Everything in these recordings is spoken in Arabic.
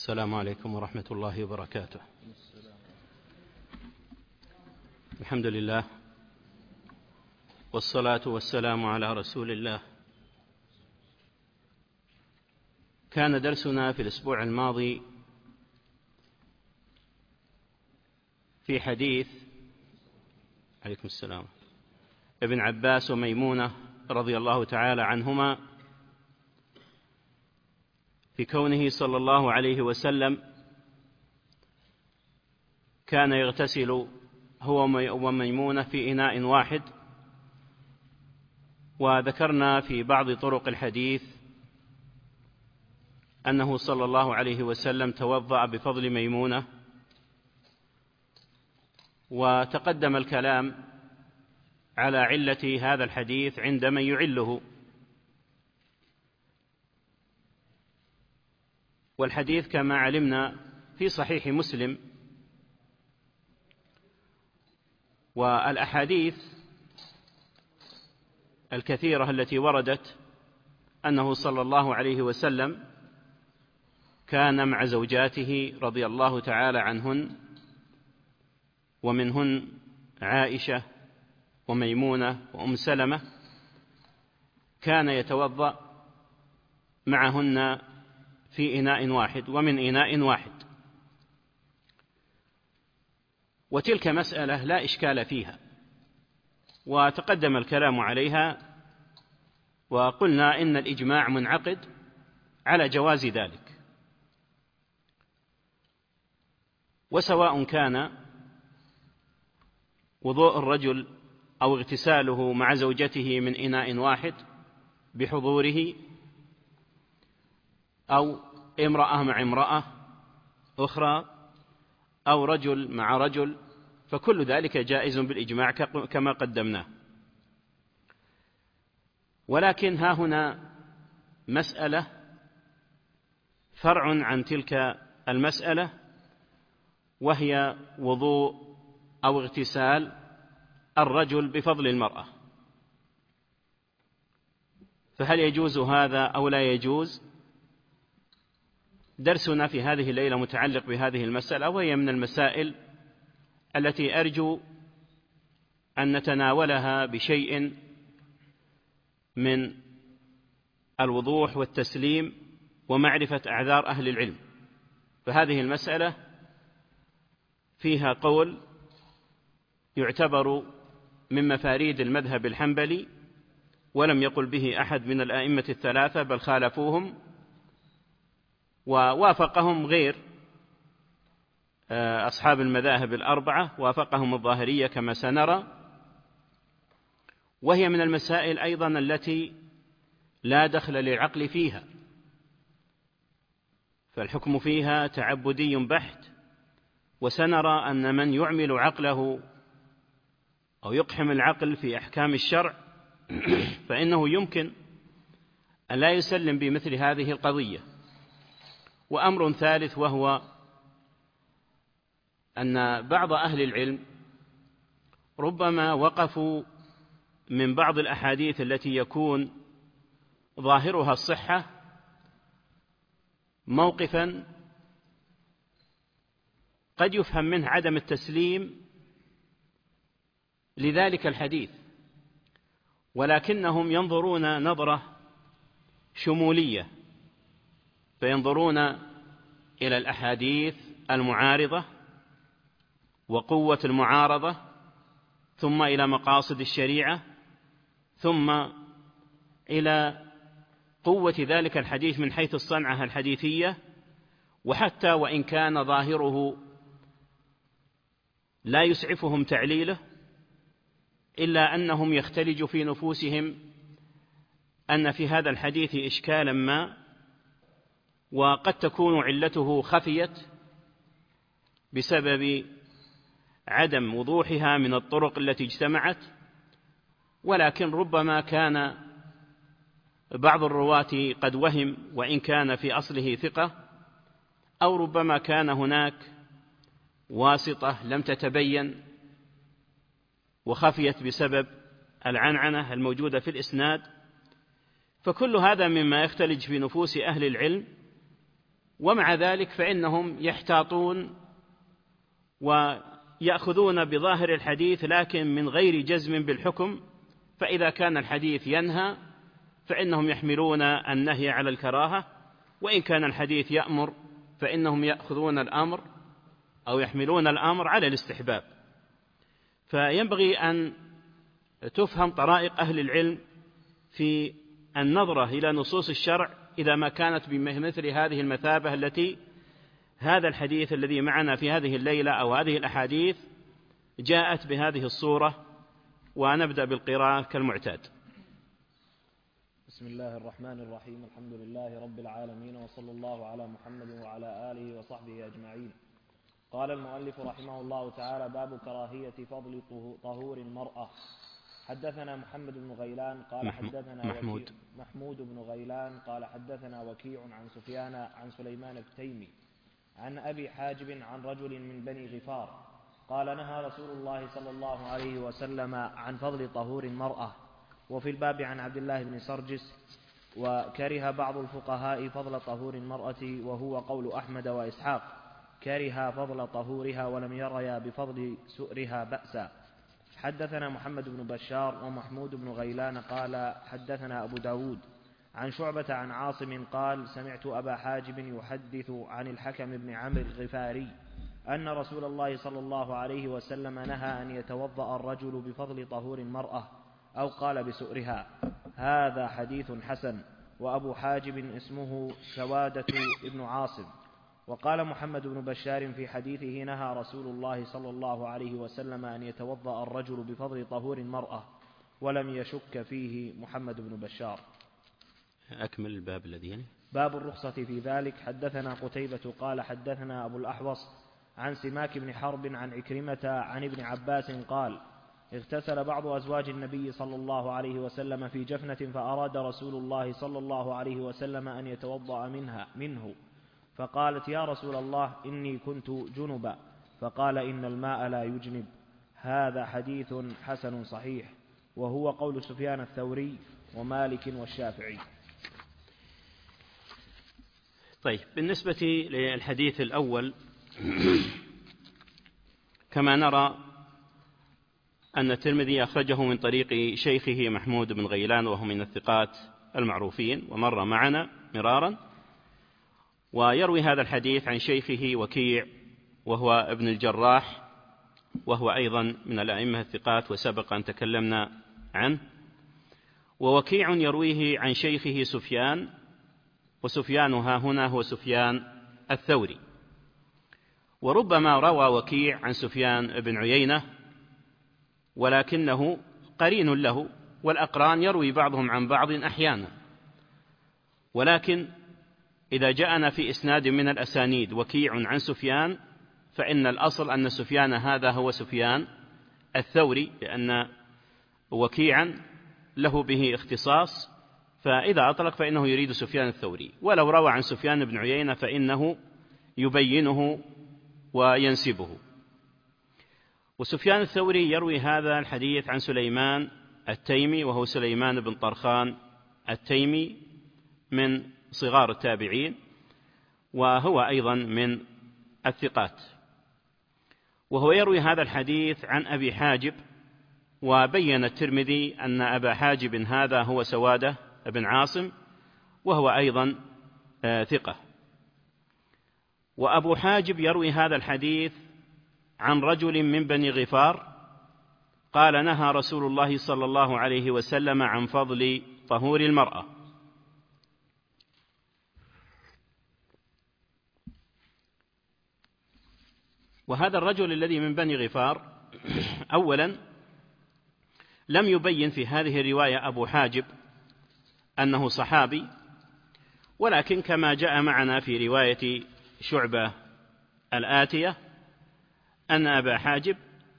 السلام عليكم ورحمة الله وبركاته. الحمد لله والصلاة والسلام على رسول الله. كان درسنا في الأسبوع الماضي في حديث عليكم السلام ابن عباس وميمونة رضي الله تعالى عنهما في كونه صلى الله عليه وسلم كان يغتسل هو وميمونة في إناء واحد، وذكرنا في بعض طرق الحديث أنه صلى الله عليه وسلم توضأ بفضل ميمونة، وتقدم الكلام على علة هذا الحديث عند من يعله. والحديث كما علمنا في صحيح مسلم، والأحاديث الكثيرة التي وردت أنه صلى الله عليه وسلم كان مع زوجاته رضي الله تعالى عنهن، ومنهن عائشة وميمونة وأم سلمة، كان يتوضأ معهن في إناء واحد ومن إناء واحد، وتلك مسألة لا إشكال فيها، وتقدم الكلام عليها، وقلنا إن الإجماع منعقد على جواز ذلك. وسواء كان وضوء الرجل أو اغتساله مع زوجته من إناء واحد بحضوره، أو امرأة مع امرأة أخرى، أو رجل مع رجل، فكل ذلك جائز بالإجماع كما قدمناه. ولكن ها هنا مسألة فرع عن تلك المسألة، وهي وضوء أو اغتسال الرجل بفضل المرأة، فهل يجوز هذا أو لا يجوز؟ درسنا في هذه الليلة متعلق بهذه المسألة، وهي من المسائل التي أرجو أن نتناولها بشيء من الوضوح والتسليم ومعرفة أعذار أهل العلم. فهذه المسألة فيها قول يعتبر من مفاريد المذهب الحنبلي، ولم يقل به أحد من الأئمة الثلاثة، بل خالفوهم ووافقهم غير أصحاب المذاهب الأربعة، وافقهم الظاهرية كما سنرى. وهي من المسائل أيضا التي لا دخل للعقل فيها، فالحكم فيها تعبدي بحت، وسنرى أن من يعمل عقله أو يقحم العقل في أحكام الشرع فإنه يمكن أن لا يسلم بمثل هذه القضية. وأمر ثالث، وهو أن بعض أهل العلم ربما وقفوا من بعض الأحاديث التي يكون ظاهرها الصحة موقفا قد يفهم منه عدم التسليم لذلك الحديث، ولكنهم ينظرون نظرة شمولية، فينظرون إلى الأحاديث المعارضة وقوة المعارضة، ثم إلى مقاصد الشريعة، ثم إلى قوة ذلك الحديث من حيث الصنعة الحديثية. وحتى وإن كان ظاهره لا يسعفهم تعليله، إلا أنهم يختلج في نفوسهم أن في هذا الحديث إشكالا ما، وقد تكون علته خفيت بسبب عدم وضوحها من الطرق التي اجتمعت، ولكن ربما كان بعض الرواة قد وهم وإن كان في أصله ثقة، أو ربما كان هناك واسطة لم تتبين وخفيت بسبب العنعنة الموجودة في الإسناد. فكل هذا مما يختلج في نفوس أهل العلم، ومع ذلك فإنهم يحتاطون ويأخذون بظاهر الحديث لكن من غير جزم بالحكم، فإذا كان الحديث ينهى فإنهم يحملون النهي على الكراهة، وإن كان الحديث يأمر فإنهم يأخذون الأمر أو يحملون الأمر على الاستحباب. فينبغي أن تفهم طرائق أهل العلم في النظرة إلى نصوص الشرع إذا ما كانت بمثل هذه المثابة التي هذا الحديث الذي معنا في هذه الليلة أو هذه الأحاديث جاءت بهذه الصورة. ونبدأ بالقراءة كالمعتاد. بسم الله الرحمن الرحيم. الحمد لله رب العالمين، وصلى الله على محمد وعلى آله وصحبه أجمعين. قال المؤلف رحمه الله تعالى: باب كراهية فضل طهور المرأة. حدثنا محمد بن غيلان قال حدثنا محمود بن غيلان قال حدثنا وكيع عن سفيان عن سليمان التيمي عن أبي حاجب عن رجل من بني غفار قال: نهى رسول الله صلى الله عليه وسلم عن فضل طهور المرأة. وفي الباب عن عبد الله بن سرجس: وكره بعض الفقهاء فضل طهور المرأة، وهو قول أحمد وإسحاق، كره فضل طهورها ولم يريا بفضل سؤرها بأسا. حدثنا محمد بن بشار ومحمود بن غيلان قال حدثنا أبو داود عن شعبة عن عاصم قال: سمعت أبا حاجب يحدث عن الحكم بن عمرو الغفاري أن رسول الله صلى الله عليه وسلم نهى أن يتوضأ الرجل بفضل طهور المرأة، أو قال بسؤرها. هذا حديث حسن. وأبو حاجب اسمه سوادة ابن عاصم. وقال محمد بن بشار في حديثه: نهى رسول الله صلى الله عليه وسلم أن يتوضأ الرجل بفضل طهور المرأة، ولم يشك فيه محمد بن بشار. أكمل الباب الذي باب الرخصة في ذلك. حدثنا قتيبة قال حدثنا أبو الأحوص عن سماك بن حرب عن عكرمة عن ابن عباس قال: اغتسل بعض أزواج النبي صلى الله عليه وسلم في جفنة، فأراد رسول الله صلى الله عليه وسلم أن يتوضأ منه، فقالت: يا رسول الله إني كنت جنبا، فقال: إن الماء لا يجنب. هذا حديث حسن صحيح، وهو قول سفيان الثوري ومالك والشافعي. طيب، بالنسبة للحديث الأول كما نرى أن الترمذي أخرجه من طريق شيخه محمود بن غيلان، وهو من الثقات المعروفين ومر معنا مرارا، ويروي هذا الحديث عن شيخه وكيع وهو ابن الجراح، وهو أيضا من الأئمة الثقات وسبق أن تكلمنا عنه. ووكيع يرويه عن شيخه سفيان، وسفيان ها هنا هو سفيان الثوري. وربما روى وكيع عن سفيان بن عيينة ولكنه قرين له، والأقران يروي بعضهم عن بعض أحيانا. ولكن إذا جاءنا في إسناد من الأسانيد وكيع عن سفيان، فإن الأصل أن سفيان هذا هو سفيان الثوري، لأن وكيعا له به اختصاص، فإذا أطلق فإنه يريد سفيان الثوري. ولو روى عن سفيان بن عيينة فإنه يبينه وينسبه. وسفيان الثوري يروي هذا الحديث عن سليمان التيمي، وهو سليمان بن طرخان التيمي من صغار التابعين، وهو أيضا من الثقات. وهو يروي هذا الحديث عن أبي حاجب، وبين الترمذي أن أبا حاجب هذا هو سوادة بن عاصم، وهو أيضا ثقة. وأبو حاجب يروي هذا الحديث عن رجل من بني غفار قال: نهى رسول الله صلى الله عليه وسلم عن فضل طهور المرأة. وهذا الرجل الذي من بني غفار أولا لم يبين في هذه الرواية أبو حاجب أنه صحابي، ولكن كما جاء معنا في رواية شعبة الآتية أن أبا حاجب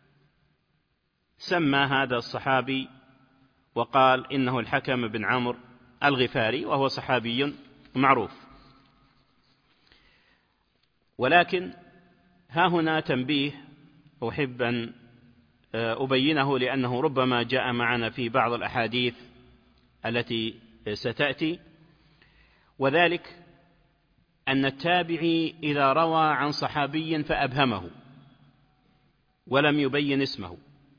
سمى هذا الصحابي وقال إنه الحكم بن عمرو الغفاري، وهو صحابي معروف. ولكن ها هنا تنبيه أحب أن أبينه، لأنه ربما جاء معنا في بعض الأحاديث التي ستأتي، وذلك أن التابعي إذا روى عن صحابي فأبهمه ولم يبين اسمه،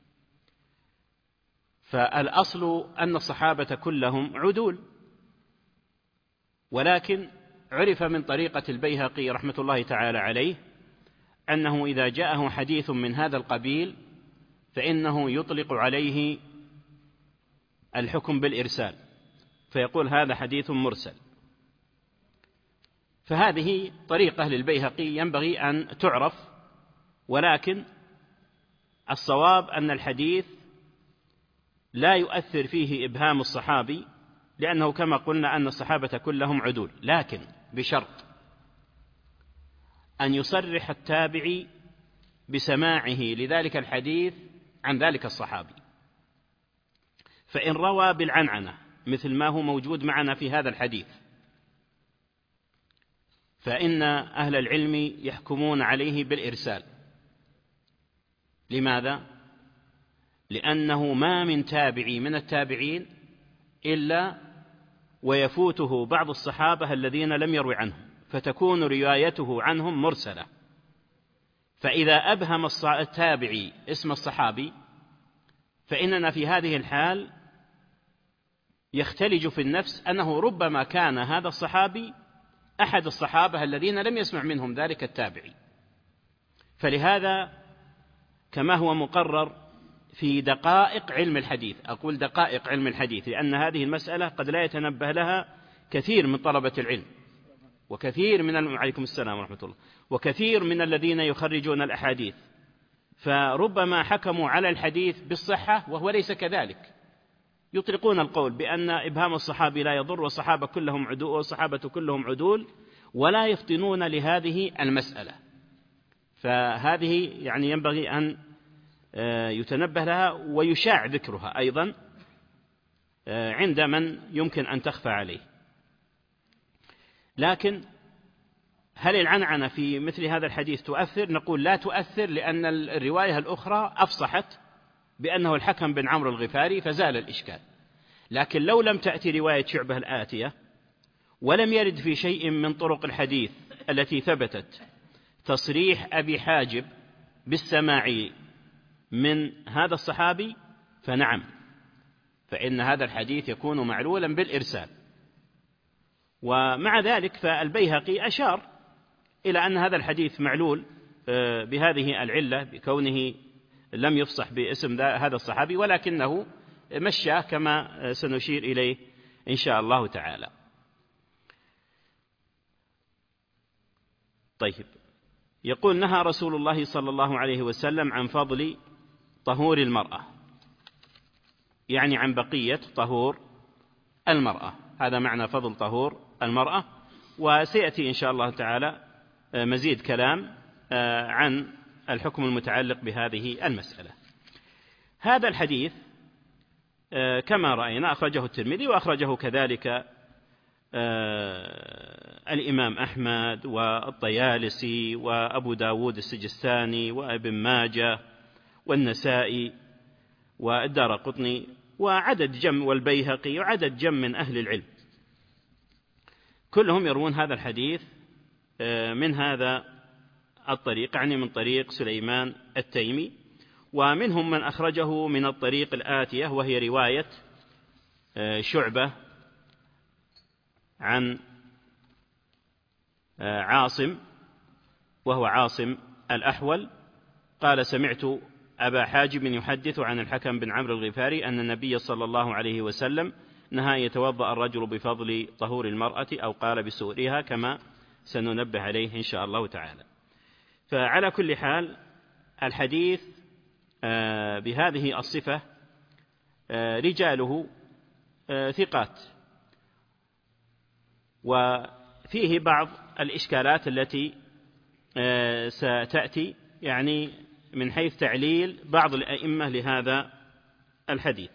فالأصل أن الصحابة كلهم عدول، ولكن عرف من طريقة البيهقي رحمة الله تعالى عليه أنه إذا جاءه حديث من هذا القبيل فإنه يطلق عليه الحكم بالإرسال، فيقول هذا حديث مرسل. فهذه طريقة للبيهقي ينبغي أن تعرف، ولكن الصواب أن الحديث لا يؤثر فيه إبهام الصحابي، لأنه كما قلنا أن الصحابة كلهم عدول، لكن بشرط أن يصرح التابعي بسماعه لذلك الحديث عن ذلك الصحابي. فإن روى بالعنعنة مثل ما هو موجود معنا في هذا الحديث فإن أهل العلم يحكمون عليه بالإرسال. لماذا؟ لأنه ما من تابعي من التابعين إلا ويفوته بعض الصحابة الذين لم يروي عنهم، فتكون روايته عنهم مرسلة. فإذا أبهم التابعي اسم الصحابي فإننا في هذه الحال يختلج في النفس أنه ربما كان هذا الصحابي أحد الصحابة الذين لم يسمع منهم ذلك التابعي. فلهذا كما هو مقرر في دقائق علم الحديث، أقول دقائق علم الحديث لأن هذه المسألة قد لا يتنبه لها كثير من طلبة العلم وكثير من عليكم السلام ورحمة الله، وكثير من الذين يخرجون الأحاديث، فربما حكموا على الحديث بالصحة وهو ليس كذلك، يطلقون القول بأن إبهام الصحابي لا يضر والصحابة كلهم عدول ولا يفطنون لهذه المسألة. فهذه يعني ينبغي أن يتنبه لها ويشاع ذكرها أيضا عند من يمكن أن تخفى عليه. لكن هل العنعنة في مثل هذا الحديث تؤثر؟ نقول لا تؤثر، لأن الرواية الأخرى أفصحت بأنه الحكم بن عمرو الغفاري فزال الإشكال. لكن لو لم تأتي رواية شعبة الآتية ولم يرد في شيء من طرق الحديث التي ثبتت تصريح أبي حاجب بالسماع من هذا الصحابي فنعم، فإن هذا الحديث يكون معلولا بالإرسال. ومع ذلك فالبيهقي أشار إلى أن هذا الحديث معلول بهذه العلة بكونه لم يفصح باسم هذا الصحابي، ولكنه مشاه كما سنشير إليه إن شاء الله تعالى. طيب، يقول نهى رسول الله صلى الله عليه وسلم عن فضل طهور المرأة، يعني عن بقية طهور المرأة، هذا معنى فضل طهور المرأة. وسيأتي إن شاء الله تعالى مزيد كلام عن الحكم المتعلق بهذه المسألة. هذا الحديث كما رأينا أخرجه الترمذي وأخرجه كذلك الإمام أحمد والطيالسي وأبو داود السجستاني وابن ماجه والنسائي والدارقطني وعدد جم والبيهقي وعدد جم من أهل العلم، كلهم يروون هذا الحديث من هذا الطريق، يعني من طريق سليمان التيمي. ومنهم من أخرجه من الطريق الآتية وهي رواية شعبة عن عاصم وهو عاصم الأحول قال سمعت أبا حاجب يحدث عن الحكم بن عمرو الغفاري أن النبي صلى الله عليه وسلم نهى يتوضأ الرجل بفضل طهور المرأة أو قال بسؤرها، كما سننبه عليه إن شاء الله تعالى. فعلى كل حال الحديث بهذه الصفة رجاله ثقات، وفيه بعض الإشكالات التي ستأتي يعني من حيث تعليل بعض الأئمة لهذا الحديث.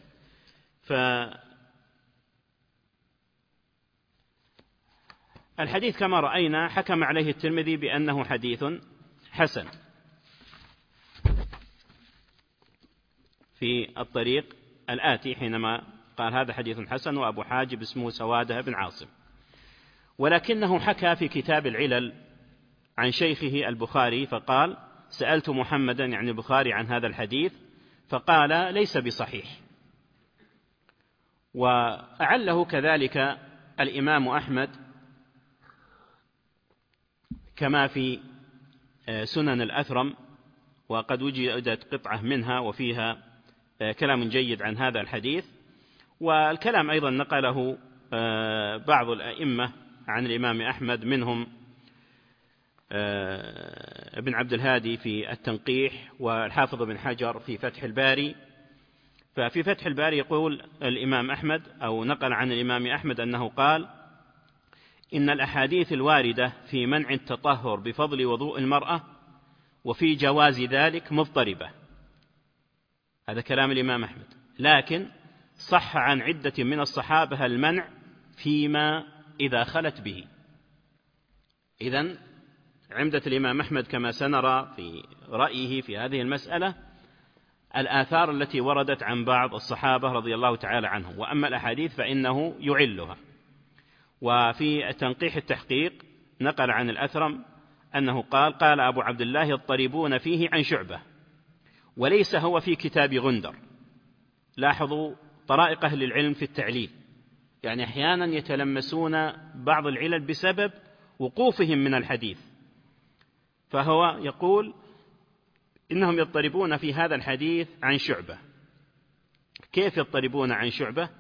فالحديث كما رأينا حكم عليه الترمذي بأنه حديث حسن في الطريق الآتي حينما قال هذا حديث حسن وأبو حاجب اسمه سوادة بن عاصم. ولكنه حكى في كتاب العلل عن شيخه البخاري فقال: سألت محمدا يعني البخاري عن هذا الحديث فقال: ليس بصحيح. وأعله كذلك الإمام أحمد كما في سنن الأثرم، وقد وجدت قطعة منها وفيها كلام جيد عن هذا الحديث. والكلام أيضا نقله بعض الأئمة عن الإمام أحمد، منهم ابن عبد الهادي في التنقيح، والحافظ بن حجر في فتح الباري. ففي فتح الباري يقول الإمام أحمد، أو نقل عن الإمام أحمد أنه قال: إن الأحاديث الواردة في منع التطهر بفضل وضوء المرأة وفي جواز ذلك مضطربة. هذا كلام الإمام أحمد، لكن صح عن عدة من الصحابة المنع فيما إذا خلت به. إذن عمدة الإمام أحمد كما سنرى في رأيه في هذه المسألة الآثار التي وردت عن بعض الصحابة رضي الله تعالى عنهم، وأما الأحاديث فإنه يعلها. وفي تنقيح التحقيق نقل عن الأثرم أنه قال: قال أبو عبد الله: يضطربون فيه عن شعبة، وليس هو في كتاب غندر. لاحظوا طرائق أهل العلم في التعليل، يعني أحيانا يتلمسون بعض العلل بسبب وقوفهم من الحديث. فهو يقول إنهم يضطربون في هذا الحديث عن شعبة. كيف يضطربون عن شعبة؟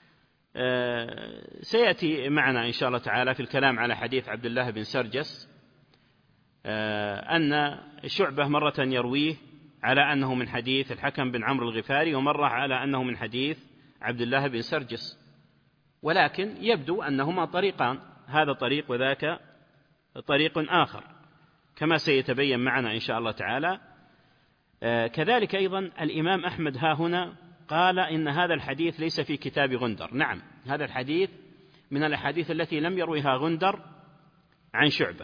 سيأتي معنا إن شاء الله تعالى في الكلام على حديث عبد الله بن سرجس أن شعبة مرة يرويه على أنه من حديث الحكم بن عمرو الغفاري، ومرة على أنه من حديث عبد الله بن سرجس، ولكن يبدو أنهما طريقان، هذا طريق وذاك طريق آخر كما سيتبين معنا إن شاء الله تعالى. كذلك أيضا الإمام أحمد ها هنا قال إن هذا الحديث ليس في كتاب غندر. نعم، هذا الحديث من الأحاديث التي لم يرويها غندر عن شعبة،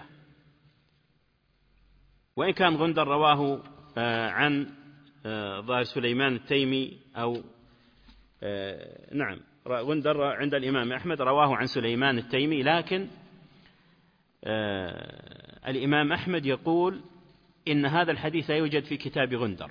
وإن كان غندر رواه عن ظاهر سليمان التيمي، أو نعم غندر عند الإمام أحمد رواه عن سليمان التيمي، لكن الإمام أحمد يقول إن هذا الحديث لا يوجد في كتاب غندر،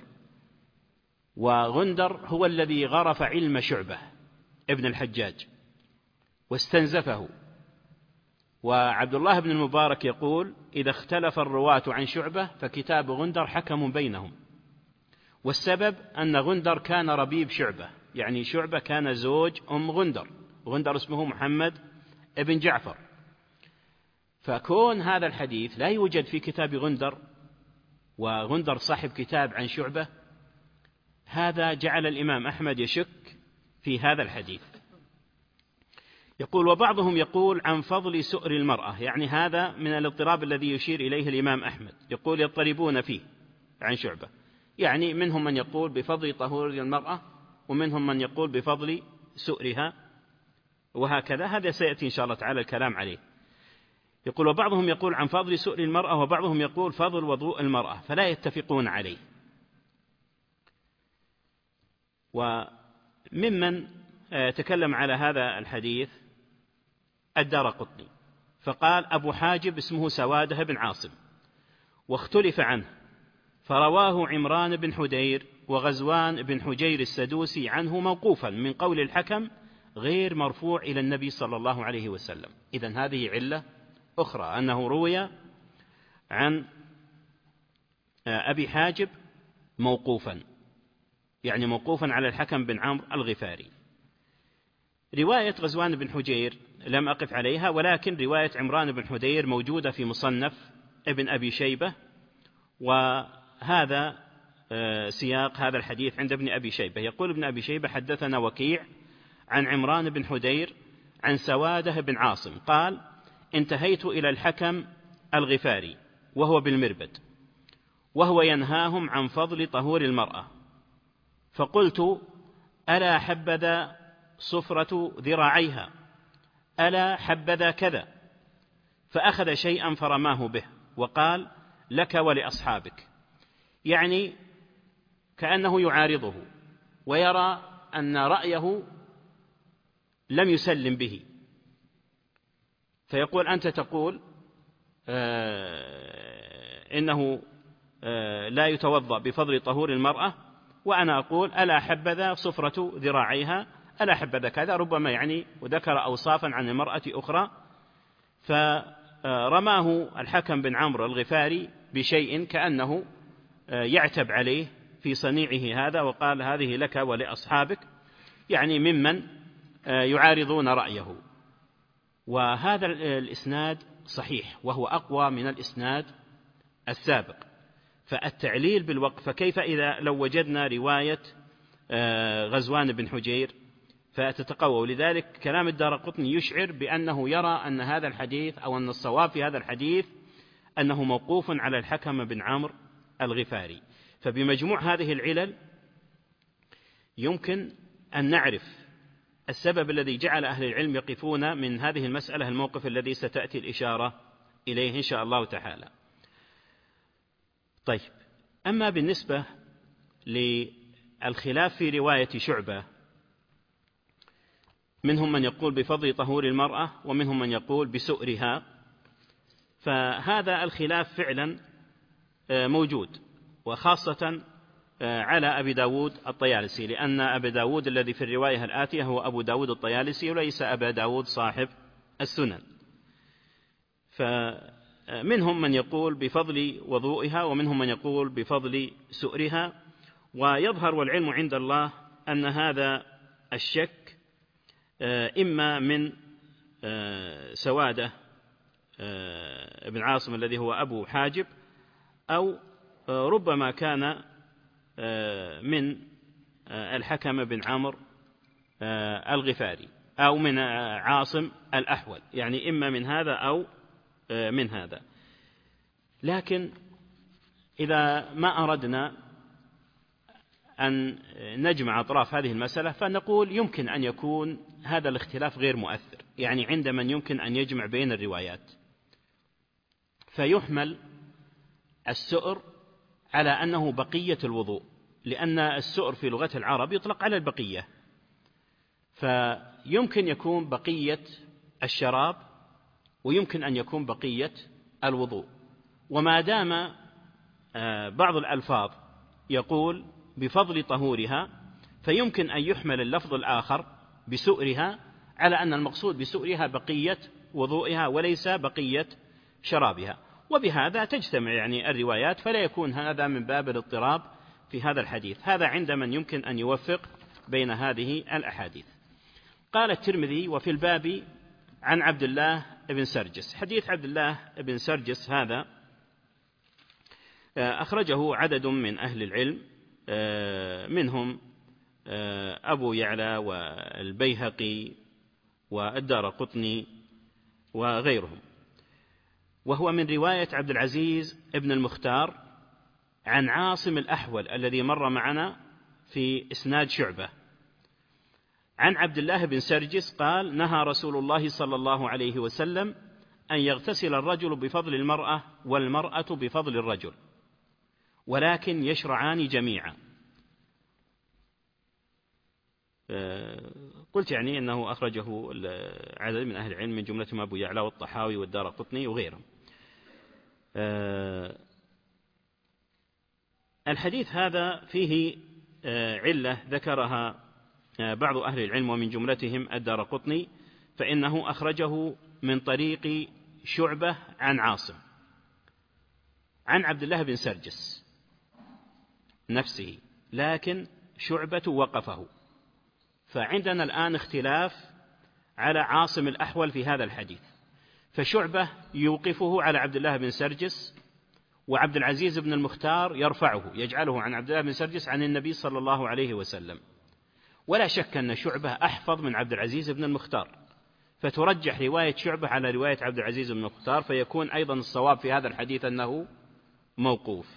وغندر هو الذي غرف علم شعبة ابن الحجاج واستنزفه. وعبد الله بن المبارك يقول: إذا اختلف الرواة عن شعبة فكتاب غندر حكم بينهم. والسبب أن غندر كان ربيب شعبة، يعني شعبة كان زوج أم غندر، غندر اسمه محمد ابن جعفر. فكون هذا الحديث لا يوجد في كتاب غندر، وغندر صاحب كتاب عن شعبة، هذا جعل الإمام أحمد يشك في هذا الحديث. يقول: وبعضهم يقول عن فضل سؤر المرأة، يعني هذا من الاضطراب الذي يشير إليه الإمام أحمد، يقول يضطربون فيه عن شعبة، يعني منهم من يقول بفضل طهور المرأة، ومنهم من يقول بفضل سؤرها، وهكذا. هذا سيأتي إن شاء الله تعالى الكلام عليه. يقول: وبعضهم يقول عن فضل سؤر المرأة، وبعضهم يقول فضل وضوء المرأة، فلا يتفقون عليه. وممن تكلم على هذا الحديث الدارقطني، فقال: أبو حاجب اسمه سوادة بن عاصم، واختلف عنه، فرواه عمران بن حدير وغزوان بن حجير السدوسي عنه موقوفا من قول الحكم غير مرفوع إلى النبي صلى الله عليه وسلم. إذن هذه علة أخرى، أنه روي عن أبي حاجب موقوفا، يعني موقوفا على الحكم بن عمرو الغفاري. رواية غزوان بن حجير لم أقف عليها، ولكن رواية عمران بن حدير موجودة في مصنف ابن أبي شيبة، وهذا سياق هذا الحديث عند ابن أبي شيبة. يقول ابن أبي شيبة: حدثنا وكيع عن عمران بن حدير عن سوادة بن عاصم قال: انتهيت إلى الحكم الغفاري وهو بالمربد، وهو ينهاهم عن فضل طهور المرأة، فقلت: ألا حبذا صفرة ذراعيها، ألا حبذا كذا، فأخذ شيئا فرماه به وقال: لك ولأصحابك، يعني كأنه يعارضه ويرى أن رأيه لم يسلم به. فيقول أنت تقول إنه لا يتوضأ بفضل طهور المرأة، وأنا أقول ألا حبذا صفرة ذراعيها، ألا حبذا كذا، ربما يعني وذكر أوصافا عن المرأة أخرى. فرماه الحكم بن عمرو الغفاري بشيء كأنه يعتب عليه في صنيعه هذا، وقال هذه لك ولأصحابك، يعني ممن يعارضون رأيه. وهذا الإسناد صحيح وهو أقوى من الإسناد السابق. فالتعليل بالوقف، فكيف إذا لو وجدنا رواية غزوان بن حجير فتتقوى؟ لذلك كلام الدارقطني يشعر بأنه يرى أن هذا الحديث أو أن الصواب في هذا الحديث أنه موقوف على الحكم بن عمرو الغفاري. فبمجموع هذه العلل يمكن أن نعرف السبب الذي جعل أهل العلم يقفون من هذه المسألة الموقف الذي ستأتي الإشارة إليه إن شاء الله تعالى. طيب، أما بالنسبة للخلاف في رواية شعبة، منهم من يقول بفضل طهور المرأة ومنهم من يقول بسؤرها، فهذا الخلاف فعلا موجود، وخاصة على أبي داود الطيالسي، لأن أبي داود الذي في الرواية الآتية هو أبو داود الطيالسي وليس أبا داود صاحب السنن. فمنهم من يقول بفضل وضوئها ومنهم من يقول بفضل سؤرها. ويظهر والعلم عند الله أن هذا الشك إما من سوادة ابن عاصم الذي هو أبو حاجب، أو ربما كان من الحكم بن عمرو الغفاري، أو من عاصم الأحول، يعني إما من هذا أو من هذا. لكن إذا ما أردنا أن نجمع أطراف هذه المسألة فنقول يمكن أن يكون هذا الاختلاف غير مؤثر، يعني عند من يمكن أن يجمع بين الروايات، فيحمل السؤر على أنه بقية الوضوء، لأن السؤر في لغة العرب يطلق على البقية، فيمكن يكون بقية الشراب ويمكن أن يكون بقية الوضوء. وما دام بعض الألفاظ يقول بفضل طهورها، فيمكن أن يحمل اللفظ الآخر بسؤرها على أن المقصود بسؤرها بقية وضوئها وليس بقية شرابها، وبهذا تجتمع يعني الروايات، فلا يكون هذا من باب الاضطراب في هذا الحديث. هذا عند من يمكن أن يوفق بين هذه الأحاديث. قال الترمذي: وفي الباب عن عبد الله بن سرجس. حديث عبد الله بن سرجس هذا أخرجه عدد من أهل العلم، منهم أبو يعلى والبيهقي والدارقطني وغيرهم، وهو من رواية عبد العزيز بن المختار عن عاصم الأحول الذي مر معنا في إسناد شعبة، عن عبد الله بن سرجس قال: نهى رسول الله صلى الله عليه وسلم أن يغتسل الرجل بفضل المرأة والمرأة بفضل الرجل، ولكن يشرعان جميعا. قلت يعني أنه أخرجه عدد من أهل العلم من جملتهم أبو يعلى والطحاوي والدارقطني وغيرهم. الحديث هذا فيه علة ذكرها بعض أهل العلم ومن جملتهم الدارقطني، فإنه أخرجه من طريق شعبة عن عاصم عن عبد الله بن سرجس نفسه، لكن شعبة وقفه. فعندنا الآن اختلاف على عاصم الأحول في هذا الحديث، فشعبة يوقفه على عبد الله بن سرجس، وعبد العزيز بن المختار يرفعه يجعله عن عبد الله بن سرجس عن النبي صلى الله عليه وسلم. ولا شك أن شعبة أحفظ من عبد العزيز بن المختار، فترجح رواية شعبة على رواية عبد العزيز بن المختار، فيكون أيضا الصواب في هذا الحديث أنه موقوف.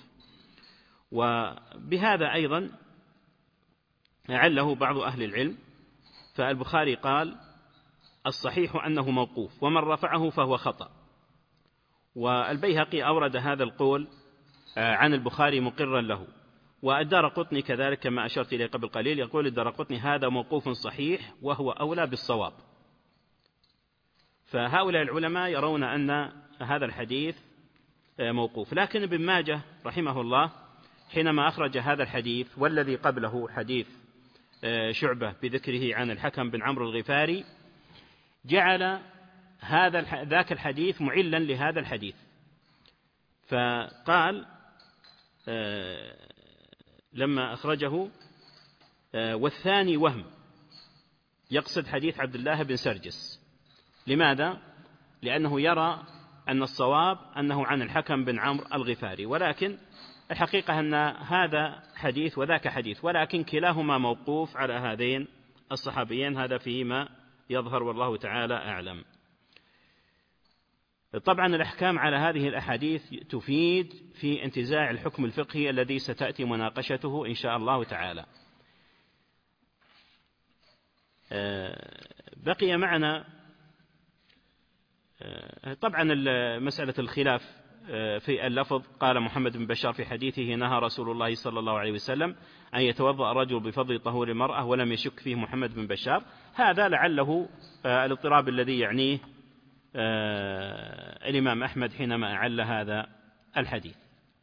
وبهذا أيضا عله بعض أهل العلم، فالبخاري قال: الصحيح أنه موقوف، ومن رفعه فهو خطأ. والبيهقي أورد هذا القول عن البخاري مقرا له، والدارقطني كذلك كما أشرت إليه قبل قليل، يقول الدارقطني: هذا موقوف صحيح وهو أولى بالصواب. فهؤلاء العلماء يرون أن هذا الحديث موقوف. لكن ابن ماجه رحمه الله حينما أخرج هذا الحديث والذي قبله حديث شعبة بذكره عن الحكم بن عمرو الغفاري جعل ذاك الحديث معلا لهذا الحديث، فقال لما أخرجه والثاني وهم، يقصد حديث عبد الله بن سرجس. لماذا؟ لأنه يرى أن الصواب أنه عن الحكم بن عمرو الغفاري، ولكن الحقيقة أن هذا حديث وذاك حديث، ولكن كلاهما موقوف على هذين الصحابيين. هذا فيما يظهر والله تعالى أعلم. طبعا الأحكام على هذه الأحاديث تفيد في انتزاع الحكم الفقهي الذي ستأتي مناقشته إن شاء الله تعالى. بقي معنا طبعا مسألة الخلاف في اللفظ. قال محمد بن بشار في حديثه: نهى رسول الله صلى الله عليه وسلم أن يتوضأ الرجل بفضل طهور المرأة، ولم يشك فيه محمد بن بشار. هذا لعله الاضطراب الذي يعنيه الإمام أحمد حينما أعل هذا الحديث.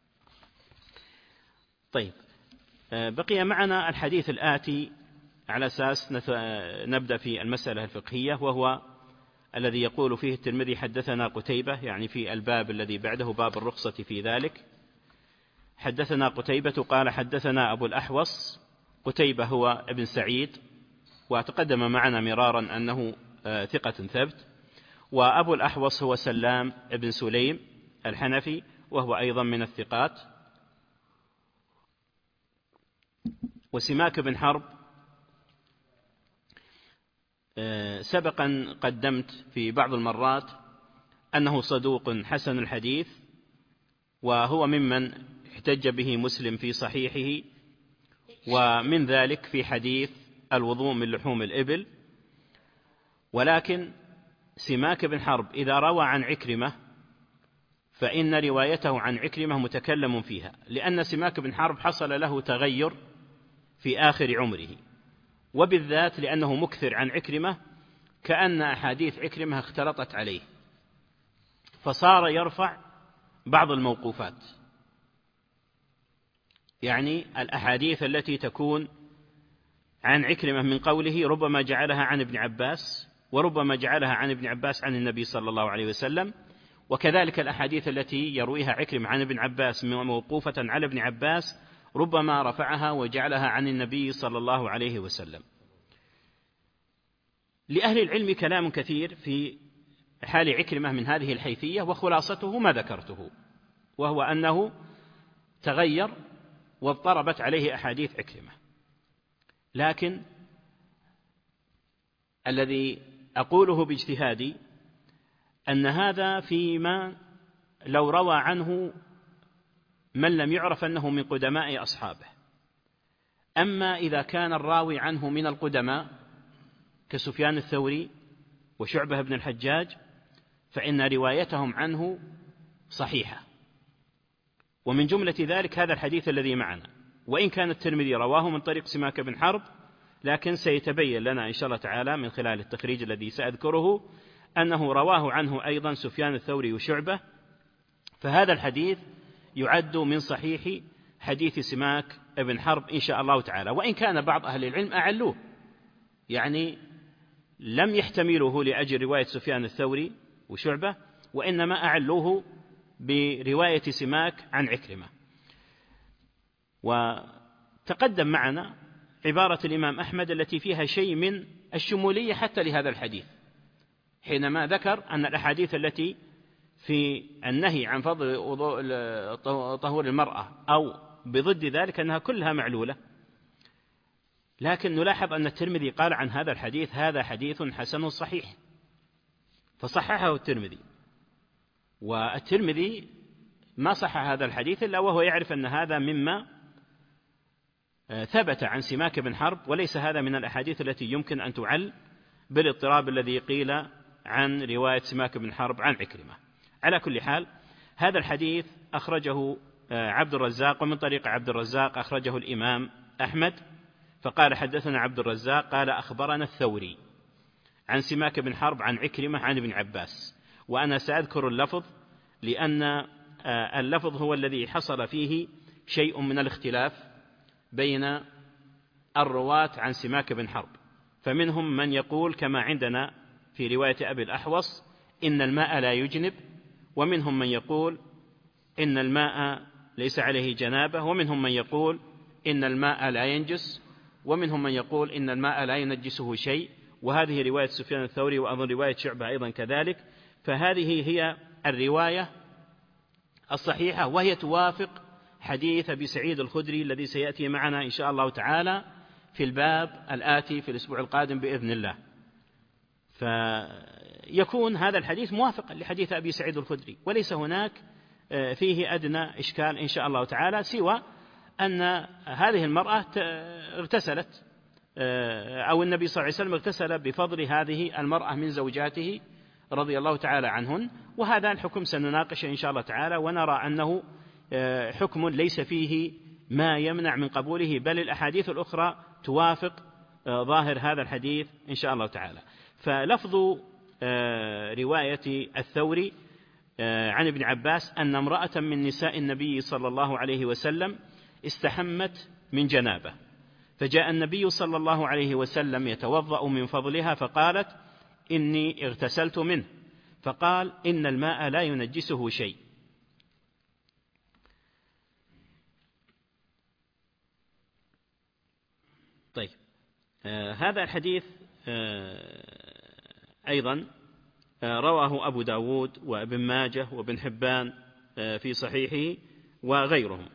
طيب، بقي معنا الحديث الآتي على أساس نبدأ في المسألة الفقهية، وهو الذي يقول فيه الترمذي: حدثنا قتيبة، يعني في الباب الذي بعده باب الرخصة في ذلك. حدثنا قتيبة قال حدثنا أبو الأحوص. قتيبة هو ابن سعيد، وتقدم معنا مرارا أنه ثقة ثبت. وأبو الأحوص هو سلام ابن سليم الحنفي، وهو أيضا من الثقات. وسماك بن حرب سبقا قدمت في بعض المرات أنه صدوق حسن الحديث، وهو ممن احتج به مسلم في صحيحه، ومن ذلك في حديث الوضوء من لحوم الإبل. ولكن سماك بن حرب إذا روى عن عكرمة فإن روايته عن عكرمة متكلم فيها، لأن سماك بن حرب حصل له تغير في آخر عمره، وبالذات لأنه مكثر عن عكرمة، كأن أحاديث عكرمة اختلطت عليه، فصار يرفع بعض الموقوفات. يعني الأحاديث التي تكون عن عكرمة من قوله ربما جعلها عن ابن عباس، وربما جعلها عن ابن عباس عن النبي صلى الله عليه وسلم. وكذلك الأحاديث التي يرويها عكرمة عن ابن عباس موقوفة على ابن عباس ربما رفعها وجعلها عن النبي صلى الله عليه وسلم. لأهل العلم كلام كثير في حال عكرمة من هذه الحيثية، وخلاصته ما ذكرته، وهو أنه تغير واضطربت عليه أحاديث عكرمة. لكن الذي أقوله باجتهادي أن هذا فيما لو روى عنه من لم يعرف أنه من قدماء أصحابه. أما إذا كان الراوي عنه من القدماء كسفيان الثوري وشعبة بن الحجاج فإن روايتهم عنه صحيحة، ومن جملة ذلك هذا الحديث الذي معنا، وإن كان الترمذي رواه من طريق سماك بن حرب، لكن سيتبين لنا إن شاء الله تعالى من خلال التخريج الذي سأذكره أنه رواه عنه أيضا سفيان الثوري وشعبة، فهذا الحديث يعد من صحيح حديث سماك بن حرب إن شاء الله تعالى. وإن كان بعض أهل العلم أعلوه، يعني لم يحتملوه لأجل رواية سفيان الثوري وشعبة، وإنما أعلوه برواية سماك عن عكرمة. وتقدم معنا عبارة الإمام أحمد التي فيها شيء من الشمولية حتى لهذا الحديث، حينما ذكر أن الأحاديث التي في النهي عن فضل طهور المرأة أو بضد ذلك أنها كلها معلولة. لكن نلاحظ أن الترمذي قال عن هذا الحديث: هذا حديث حسن صحيح، فصححه الترمذي. والترمذي ما صح هذا الحديث إلا وهو يعرف أن هذا مما ثبت عن سماك بن حرب، وليس هذا من الأحاديث التي يمكن أن تعل بالاضطراب الذي قيل عن رواية سماك بن حرب عن عكرمة. على كل حال هذا الحديث أخرجه عبد الرزاق، ومن طريق عبد الرزاق أخرجه الإمام أحمد، فقال حدثنا عبد الرزاق قال أخبرنا الثوري عن سماك بن حرب عن عكرمة عن ابن عباس. وأنا سأذكر اللفظ لأن اللفظ هو الذي حصل فيه شيء من الاختلاف بين الرواة عن سماك بن حرب، فمنهم من يقول كما عندنا في رواية أبي الأحوص إن الماء لا يجنب، ومنهم من يقول إن الماء ليس عليه جنابة، ومنهم من يقول إن الماء لا ينجس، ومنهم من يقول إن الماء لا ينجسه شيء، وهذه رواية سفيان الثوري وأظن رواية شعبة أيضا كذلك. فهذه هي الرواية الصحيحة، وهي توافق حديث أبي سعيد الخدري الذي سيأتي معنا إن شاء الله تعالى في الباب الآتي في الأسبوع القادم بإذن الله. فيكون هذا الحديث موافقا لحديث أبي سعيد الخدري، وليس هناك فيه أدنى إشكال إن شاء الله تعالى، سوى أن هذه المرأة اغتسلت أو النبي صلى الله عليه وسلم اغتسل بفضل هذه المرأة من زوجاته رضي الله تعالى عنهن. وهذا الحكم سنناقشه إن شاء الله تعالى، ونرى أنه حكم ليس فيه ما يمنع من قبوله، بل الأحاديث الأخرى توافق ظاهر هذا الحديث إن شاء الله تعالى. فلفظ رواية الثوري عن ابن عباس أن امرأة من نساء النبي صلى الله عليه وسلم استحمت من جنابة، فجاء النبي صلى الله عليه وسلم يتوضأ من فضلها فقالت إني اغتسلت منه، فقال إن الماء لا ينجسه شيء. طيب، هذا الحديث أيضا رواه أبو داود وابن ماجه وابن حبان في صحيحه وغيرهم.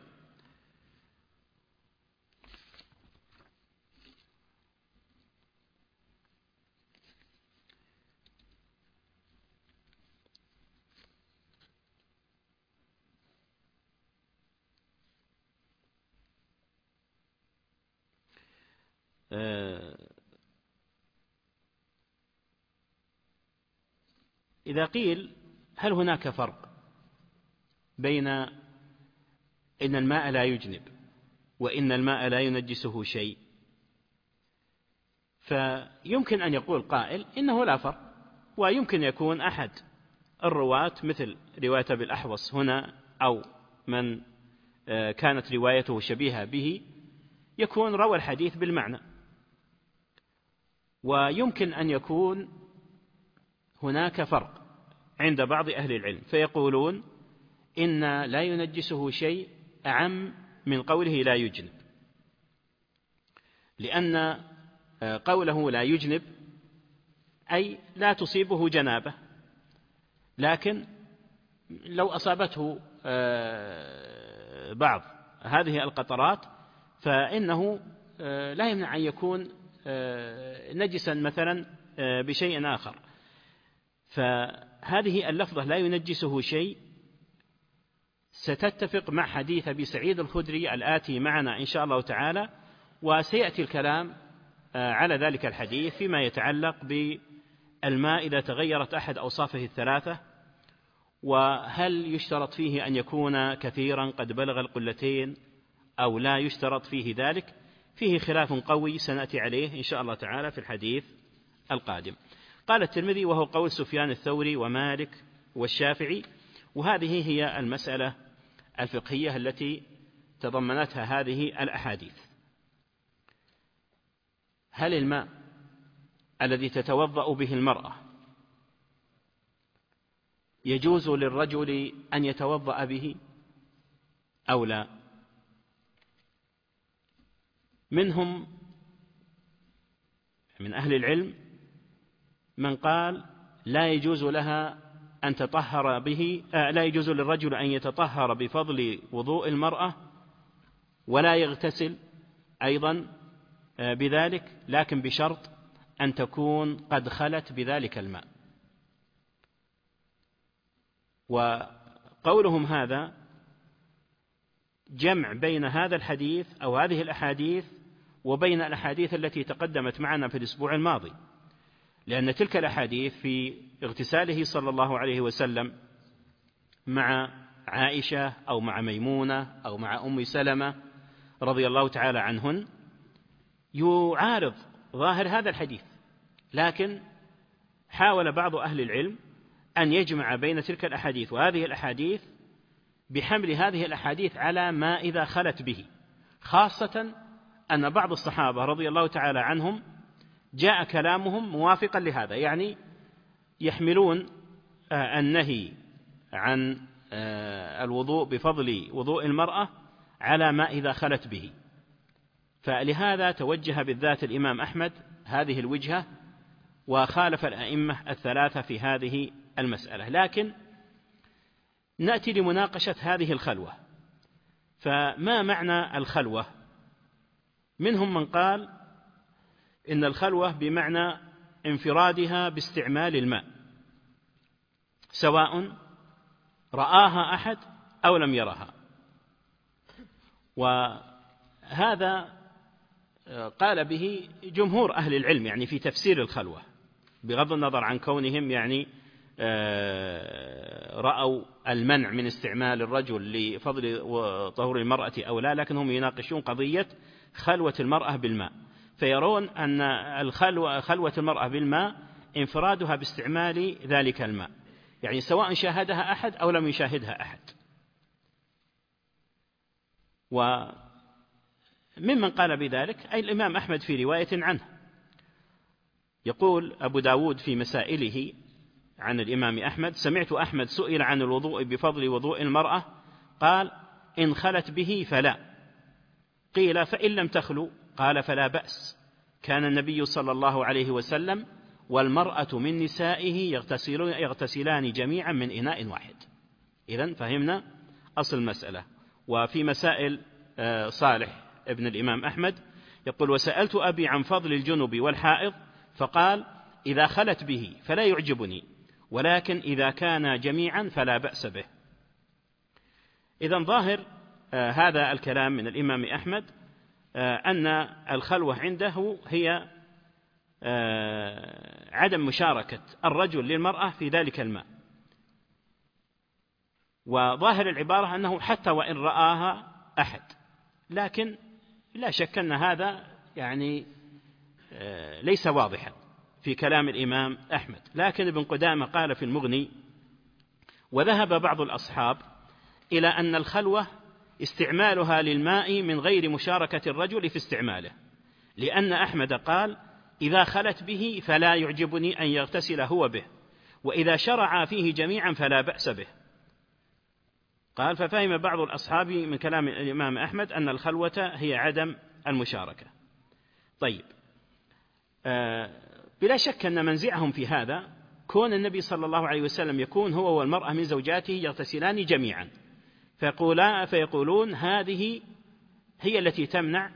إذا قيل هل هناك فرق بين إن الماء لا يجنب وإن الماء لا ينجسه شيء، فيمكن أن يقول قائل إنه لا فرق، ويمكن يكون أحد الرواة مثل رواية أبي الأحوص هنا أو من كانت روايته شبيهة به يكون روى الحديث بالمعنى، ويمكن أن يكون هناك فرق عند بعض أهل العلم فيقولون إن لا ينجسه شيء أعم من قوله لا يجنب، لأن قوله لا يجنب أي لا تصيبه جنابة، لكن لو أصابته بعض هذه القطرات فإنه لا يمنع أن يكون نجسا مثلا بشيء آخر. فهذه اللفظة لا ينجسه شيء ستتفق مع حديث أبي سعيد الخدري الآتي معنا إن شاء الله تعالى، وسيأتي الكلام على ذلك الحديث فيما يتعلق بالماء إذا تغيرت أحد أوصافه الثلاثة، وهل يشترط فيه أن يكون كثيرا قد بلغ القلتين أو لا يشترط فيه ذلك. فيه خلاف قوي سنأتي عليه إن شاء الله تعالى في الحديث القادم. قال الترمذي وهو قول سفيان الثوري ومالك والشافعي، وهذه هي المسألة الفقهية التي تضمنتها هذه الأحاديث. هل الماء الذي تتوضأ به المرأة يجوز للرجل أن يتوضأ به أو لا؟ منهم من أهل العلم من قال لا يجوز لها أن تطهر به، لا يجوز للرجل أن يتطهر بفضل وضوء المرأة ولا يغتسل أيضا بذلك، لكن بشرط أن تكون قد خلت بذلك الماء. وقولهم هذا جمع بين هذا الحديث أو هذه الأحاديث وبين الأحاديث التي تقدمت معنا في الأسبوع الماضي، لأن تلك الأحاديث في اغتساله صلى الله عليه وسلم مع عائشة أو مع ميمونة أو مع أم سلمة رضي الله تعالى عنهن يعارض ظاهر هذا الحديث، لكن حاول بعض أهل العلم أن يجمع بين تلك الأحاديث وهذه الأحاديث بحمل هذه الأحاديث على ما إذا خلت به، خاصة أن بعض الصحابة رضي الله تعالى عنهم جاء كلامهم موافقا لهذا، يعني يحملون النهي عن الوضوء بفضل وضوء المرأة على ما إذا خلت به. فلهذا توجه بالذات الإمام أحمد هذه الوجهة وخالف الأئمة الثلاثة في هذه المسألة. لكن نأتي لمناقشة هذه الخلوة. فما معنى الخلوة؟ منهم من قال إن الخلوة بمعنى انفرادها باستعمال الماء، سواء رآها أحد أو لم يرها. وهذا قال به جمهور أهل العلم يعني في تفسير الخلوة، بغض النظر عن كونهم يعني رأوا المنع من استعمال الرجل لفضل طهور المرأة أو لا، لكنهم يناقشون قضية خلوة المرأة بالماء، فيرون أن خلوة المرأة بالماء انفرادها باستعمال ذلك الماء، يعني سواء شاهدها أحد أو لم يشاهدها أحد. وممن قال بذلك أي الإمام أحمد في رواية عنه، يقول أبو داود في مسائله عن الإمام أحمد: سمعت أحمد سئل عن الوضوء بفضل وضوء المرأة قال: إن خلت به فلا. قيل: فإن لم تخلو؟ قال: فلا بأس، كان النبي صلى الله عليه وسلم والمرأة من نسائه يغتسلان جميعا من إناء واحد. إذن فهمنا أصل المسألة. وفي مسائل صالح ابن الإمام أحمد يقول: وسألت أبي عن فضل الجنب والحائض فقال: إذا خلت به فلا يعجبني، ولكن إذا كان جميعا فلا بأس به. إذن ظاهر هذا الكلام من الإمام أحمد أن الخلوة عنده هي عدم مشاركة الرجل للمرأة في ذلك الماء، وظاهر العبارة أنه حتى وإن رآها أحد، لكن لا شك أن هذا يعني ليس واضحا في كلام الإمام أحمد. لكن ابن قدامة قال في المغني: وذهب بعض الأصحاب إلى أن الخلوة استعمالها للماء من غير مشاركة الرجل في استعماله، لأن أحمد قال: إذا خلت به فلا يعجبني أن يغتسل هو به، وإذا شرع فيه جميعا فلا بأس به. قال: ففهم بعض الأصحاب من كلام الإمام أحمد أن الخلوة هي عدم المشاركة. طيب، بلا شك أن منزعهم في هذا كون النبي صلى الله عليه وسلم يكون هو والمرأة من زوجاته يغتسلان جميعا، فيقولون هذه هي التي تمنع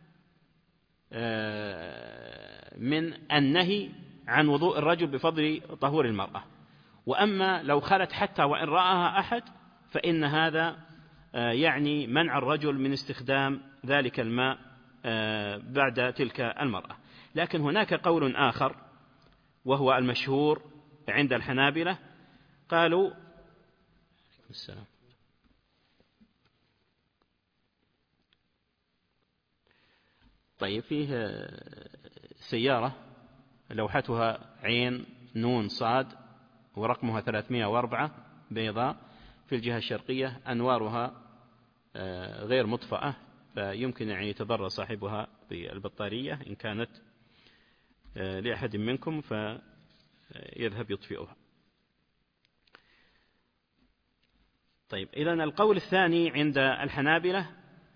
من النهي عن وضوء الرجل بفضل طهور المرأة. وأما لو خلت حتى وإن رآها أحد فإن هذا يعني منع الرجل من استخدام ذلك الماء بعد تلك المرأة. لكن هناك قول آخر وهو المشهور عند الحنابلة، قالوا: السلام. طيب، فيه سيارة لوحتها عين نون صاد ورقمها 304 بيضاء في الجهة الشرقية، أنوارها غير مطفأة، فيمكن أن يتضرر صاحبها بالبطارية إن كانت لأحد منكم فيذهب يطفئها. طيب، إذن القول الثاني عند الحنابلة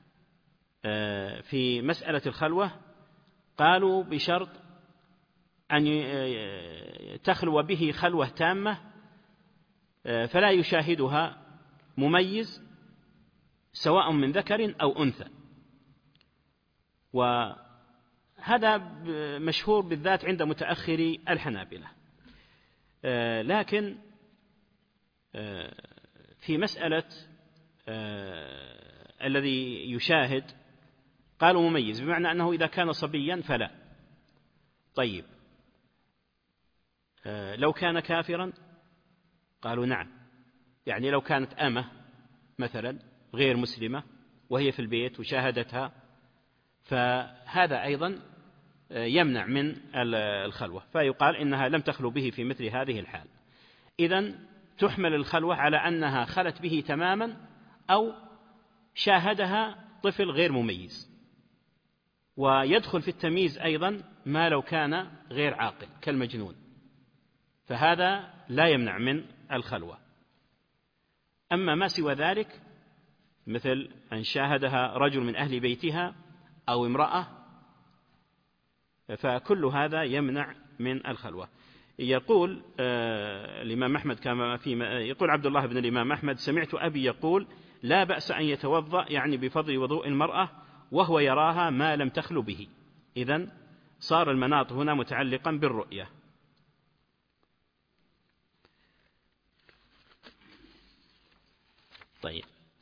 في مسألة الخلوة قالوا بشرط أن تخلو به خلوة تامة فلا يشاهدها مميز سواء من ذكر أو أنثى. وهذا مشهور بالذات عند متأخري الحنابلة. لكن في مسألة الذي يشاهد قالوا مميز، بمعنى أنه إذا كان صبيا فلا. طيب، لو كان كافرا قالوا نعم، يعني لو كانت أمة مثلا غير مسلمة وهي في البيت وشاهدتها فهذا أيضا يمنع من الخلوة، فيقال إنها لم تخلو به في مثل هذه الحال. إذن تحمل الخلوة على أنها خلت به تماما أو شاهدها طفل غير مميز. ويدخل في التمييز أيضا ما لو كان غير عاقل كالمجنون، فهذا لا يمنع من الخلوة. أما ما سوى ذلك مثل أن شاهدها رجل من أهل بيتها أو امرأة فكل هذا يمنع من الخلوة. يقول الإمام أحمد كما يقول عبد الله بن الإمام أحمد: سمعت أبي يقول: لا بأس أن يتوضأ، يعني بفضل وضوء المرأة، وهو يراها ما لم تخلو به. إذن صار المناط هنا متعلقا بالرؤية. طيب،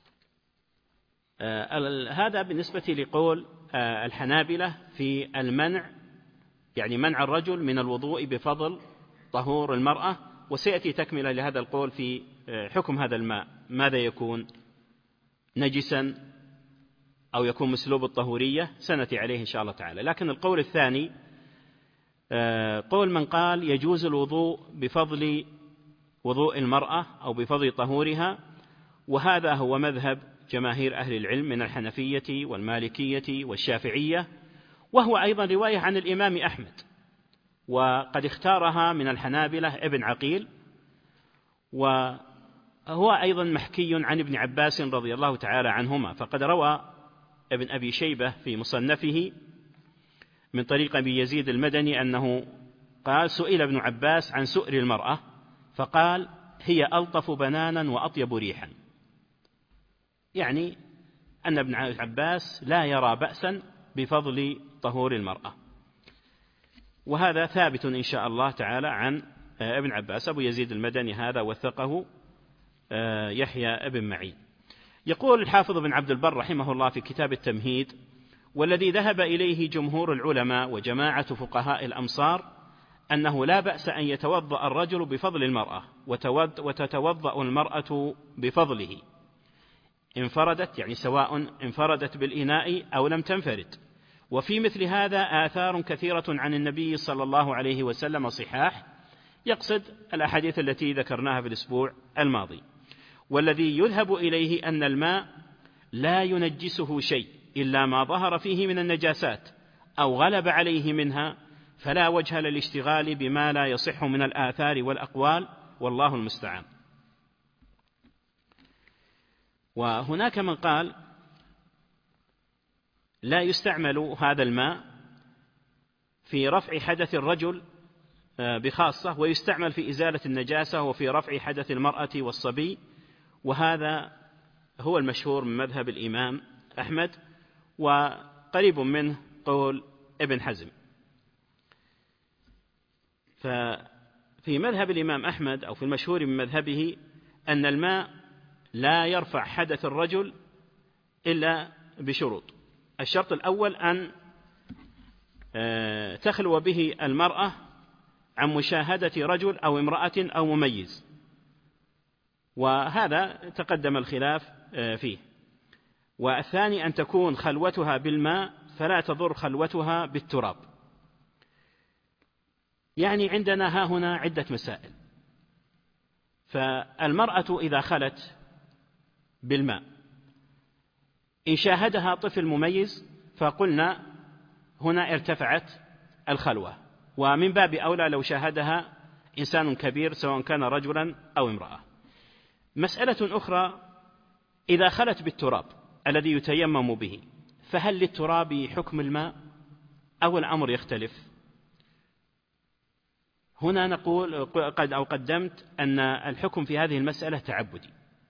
هذا بالنسبة لقول الحنابلة في المنع، يعني منع الرجل من الوضوء بفضل طهور المرأة. وسيأتي تكملة لهذا القول في حكم هذا الماء، ماذا يكون؟ نجسا أو يكون مسلوب الطهورية، سنأتي عليه إن شاء الله تعالى. لكن القول الثاني قول من قال يجوز الوضوء بفضل وضوء المرأة أو بفضل طهورها، وهذا هو مذهب جماهير أهل العلم من الحنفية والمالكية والشافعية، وهو أيضا رواية عن الإمام أحمد، وقد اختارها من الحنابلة ابن عقيل، وهو أيضا محكي عن ابن عباس رضي الله تعالى عنهما. فقد روى ابن أبي شيبة في مصنفه من طريق أبي يزيد المدني أنه قال: سئل ابن عباس عن سؤر المرأة فقال: هي ألطف بنانا وأطيب ريحا، يعني أن ابن عباس لا يرى بأسا بفضل طهور المرأة، وهذا ثابت إن شاء الله تعالى عن ابن عباس. أبو يزيد المدني هذا وثقه يحيى ابن معين. يقول الحافظ بن عبد البر رحمه الله في كتاب التمهيد: والذي ذهب إليه جمهور العلماء وجماعة فقهاء الأمصار أنه لا بأس أن يتوضأ الرجل بفضل المرأة وتتوضأ المرأة بفضله، انفردت، يعني سواء انفردت بالإناء أو لم تنفرد. وفي مثل هذا آثار كثيرة عن النبي صلى الله عليه وسلم صحاح، يقصد الأحاديث التي ذكرناها في الأسبوع الماضي. والذي يذهب إليه أن الماء لا ينجسه شيء إلا ما ظهر فيه من النجاسات أو غلب عليه منها، فلا وجه للاشتغال بما لا يصح من الآثار والأقوال، والله المستعان. وهناك من قال لا يستعمل هذا الماء في رفع حدث الرجل بخاصة، ويستعمل في إزالة النجاسة وفي رفع حدث المرأة والصبي، وهذا هو المشهور من مذهب الإمام أحمد، وقريب منه قول ابن حزم. ففي مذهب الإمام أحمد أو في المشهور من مذهبه أن الماء لا يرفع حدث الرجل إلا بشروط. الشرط الأول أن تخلو به المرأة عن مشاهدة رجل أو امرأة أو مميز، وهذا تقدم الخلاف فيه. والثاني أن تكون خلوتها بالماء فلا تضر خلوتها بالتراب. يعني عندنا ها هنا عدة مسائل. فالمرأة إذا خلت بالماء إن شاهدها طفل مميز فقلنا هنا ارتفعت الخلوة، ومن باب أولى لو شاهدها إنسان كبير سواء كان رجلا أو امرأة. مسألة أخرى: إذا خلت بالتراب الذي يتيمم به، فهل للتراب حكم الماء أو الأمر يختلف؟ هنا نقول قدمت أن الحكم في هذه المسألة تعبدي،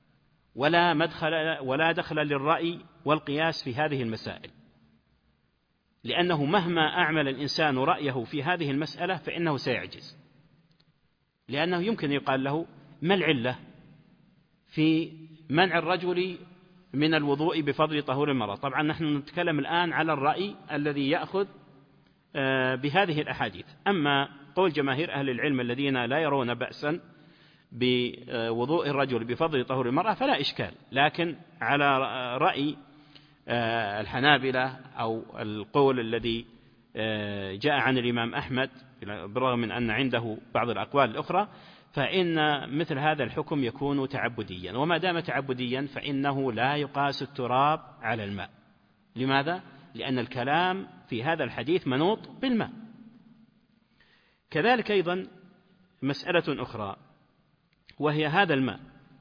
ولا دخل للرأي والقياس في هذه المسائل، لأنه مهما أعمل الإنسان رأيه في هذه المسألة فإنه سيعجز، لأنه يمكن يقال له: ما العلة في منع الرجل من الوضوء بفضل طهور المرأة؟ طبعا نحن نتكلم الآن على الرأي الذي يأخذ بهذه الأحاديث. أما قول جماهير أهل العلم الذين لا يرون بأسا بوضوء الرجل بفضل طهور المرأة فلا إشكال، لكن على رأي الحنابلة أو القول الذي جاء عن الإمام أحمد بالرغم من أن عنده بعض الأقوال الأخرى، فإن مثل هذا الحكم يكون تعبديا، وما دام تعبديا فإنه لا يقاس التراب على الماء. لماذا؟ لأن الكلام في هذا الحديث منوط بالماء. كذلك أيضا مسألة أخرى، وهي هذا الماء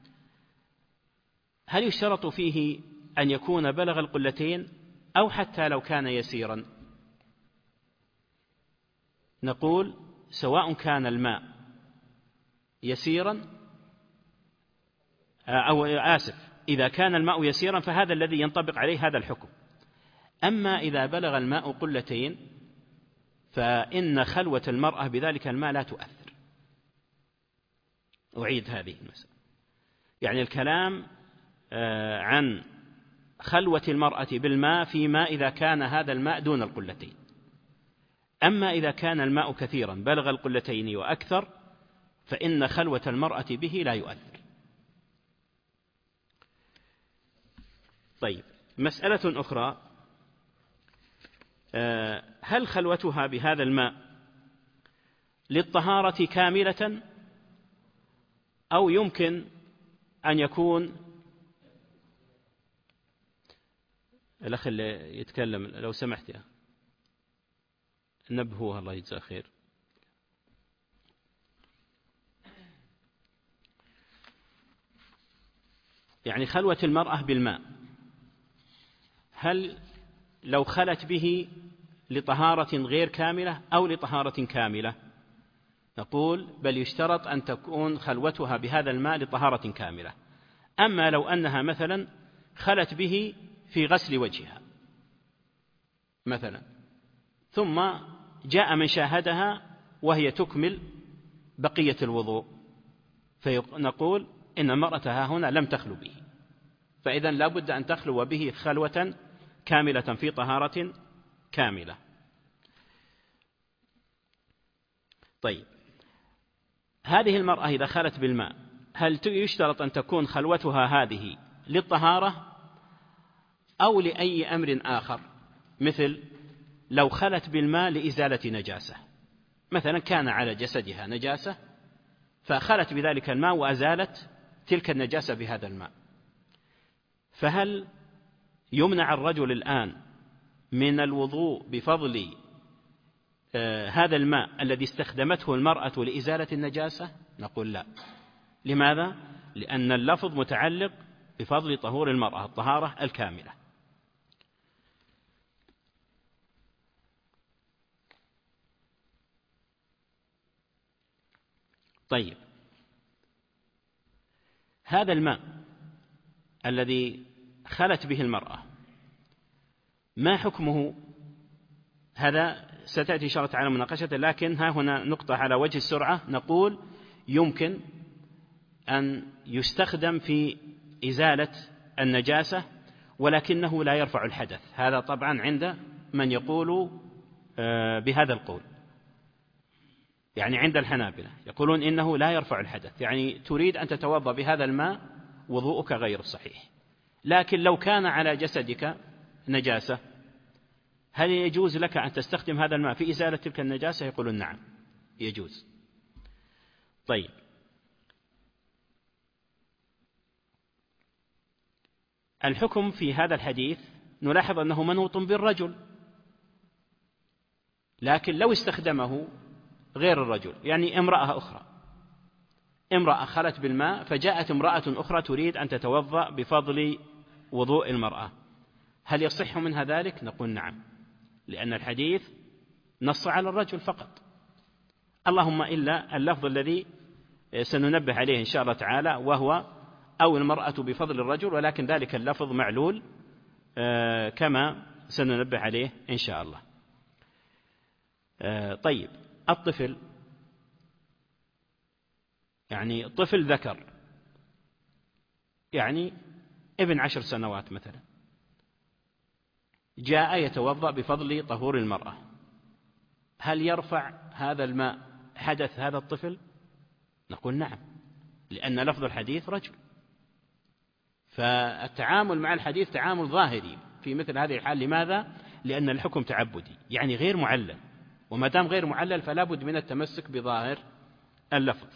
هل يشترط فيه أن يكون بلغ القلتين أو حتى لو كان يسيرا؟ نقول سواء كان الماء يسيرا إذا كان الماء يسيرا فهذا الذي ينطبق عليه هذا الحكم. أما إذا بلغ الماء قلتين فإن خلوة المرأة بذلك الماء لا تؤثر. أعيد هذه المسألة، يعني الكلام عن خلوة المرأة بالماء فيما إذا كان هذا الماء دون القلتين. أما إذا كان الماء كثيرا بلغ القلتين وأكثر فإن خلوة المرأة به لا يؤثر. طيب، مسألة أخرى، هل خلوتها بهذا الماء للطهارة كاملة أو يمكن أن يكون الأخ اللي يتكلم لو سمحت يا نبهوه الله يجزاه خير. يعني خلوة المرأة بالماء هل لو خلت به لطهارة غير كاملة أو لطهارة كاملة؟ نقول بل يشترط أن تكون خلوتها بهذا الماء لطهارة كاملة. أما لو أنها مثلا خلت به في غسل وجهها مثلا ثم جاء من شاهدها وهي تكمل بقية الوضوء، فنقول إن المرأة هنا لم تخلو به، فإذا لا بد أن تخلو به خلوة كاملة في طهارة كاملة. طيب، هذه المرأة إذا خلت بالماء هل يشترط أن تكون خلوتها هذه للطهارة أو لأي أمر آخر؟ مثل لو خلت بالماء لإزالة نجاسة، مثلا كان على جسدها نجاسة فخلت بذلك الماء وأزالت تلك النجاسة بهذا الماء، فهل يمنع الرجل الآن من الوضوء بفضل هذا الماء الذي استخدمته المرأة لإزالة النجاسة؟ نقول لا. لماذا؟ لأن اللفظ متعلق بفضل طهور المرأة، الطهارة الكاملة. طيب، هذا الماء الذي خلت به المرأة ما حكمه؟ هذا ستأتي إن شاء الله تعالى مناقشة، لكن ها هنا نقطة على وجه السرعة. نقول يمكن أن يستخدم في إزالة النجاسة ولكنه لا يرفع الحدث. هذا طبعا عند من يقول بهذا القول، يعني عند الحنابلة يقولون إنه لا يرفع الحدث، يعني تريد أن تتوضأ بهذا الماء وضوءك غير صحيح. لكن لو كان على جسدك نجاسة هل يجوز لك أن تستخدم هذا الماء في إزالة تلك النجاسة؟ يقولون نعم يجوز. طيب، الحكم في هذا الحديث نلاحظ أنه منوط بالرجل، لكن لو استخدمه غير الرجل، يعني امرأة أخرى، امرأة خلت بالماء فجاءت امرأة أخرى تريد أن تتوضأ بفضل وضوء المرأة، هل يصح منها ذلك؟ نقول نعم، لأن الحديث نص على الرجل فقط، اللهم إلا اللفظ الذي سننبه عليه إن شاء الله تعالى، وهو أو المرأة بفضل الرجل، ولكن ذلك اللفظ معلول كما سننبه عليه إن شاء الله. طيب، الطفل، يعني طفل ذكر، يعني ابن 10 سنوات مثلا، جاء يتوضأ بفضل طهور المرأة، هل يرفع هذا الماء حدث هذا الطفل؟ نقول نعم، لأن لفظ الحديث رجل، فالتعامل مع الحديث تعامل ظاهري في مثل هذه الحال. لماذا؟ لأن الحكم تعبدي يعني غير معلل، وما دام غير معلل فلا بد من التمسك بظاهر اللفظ.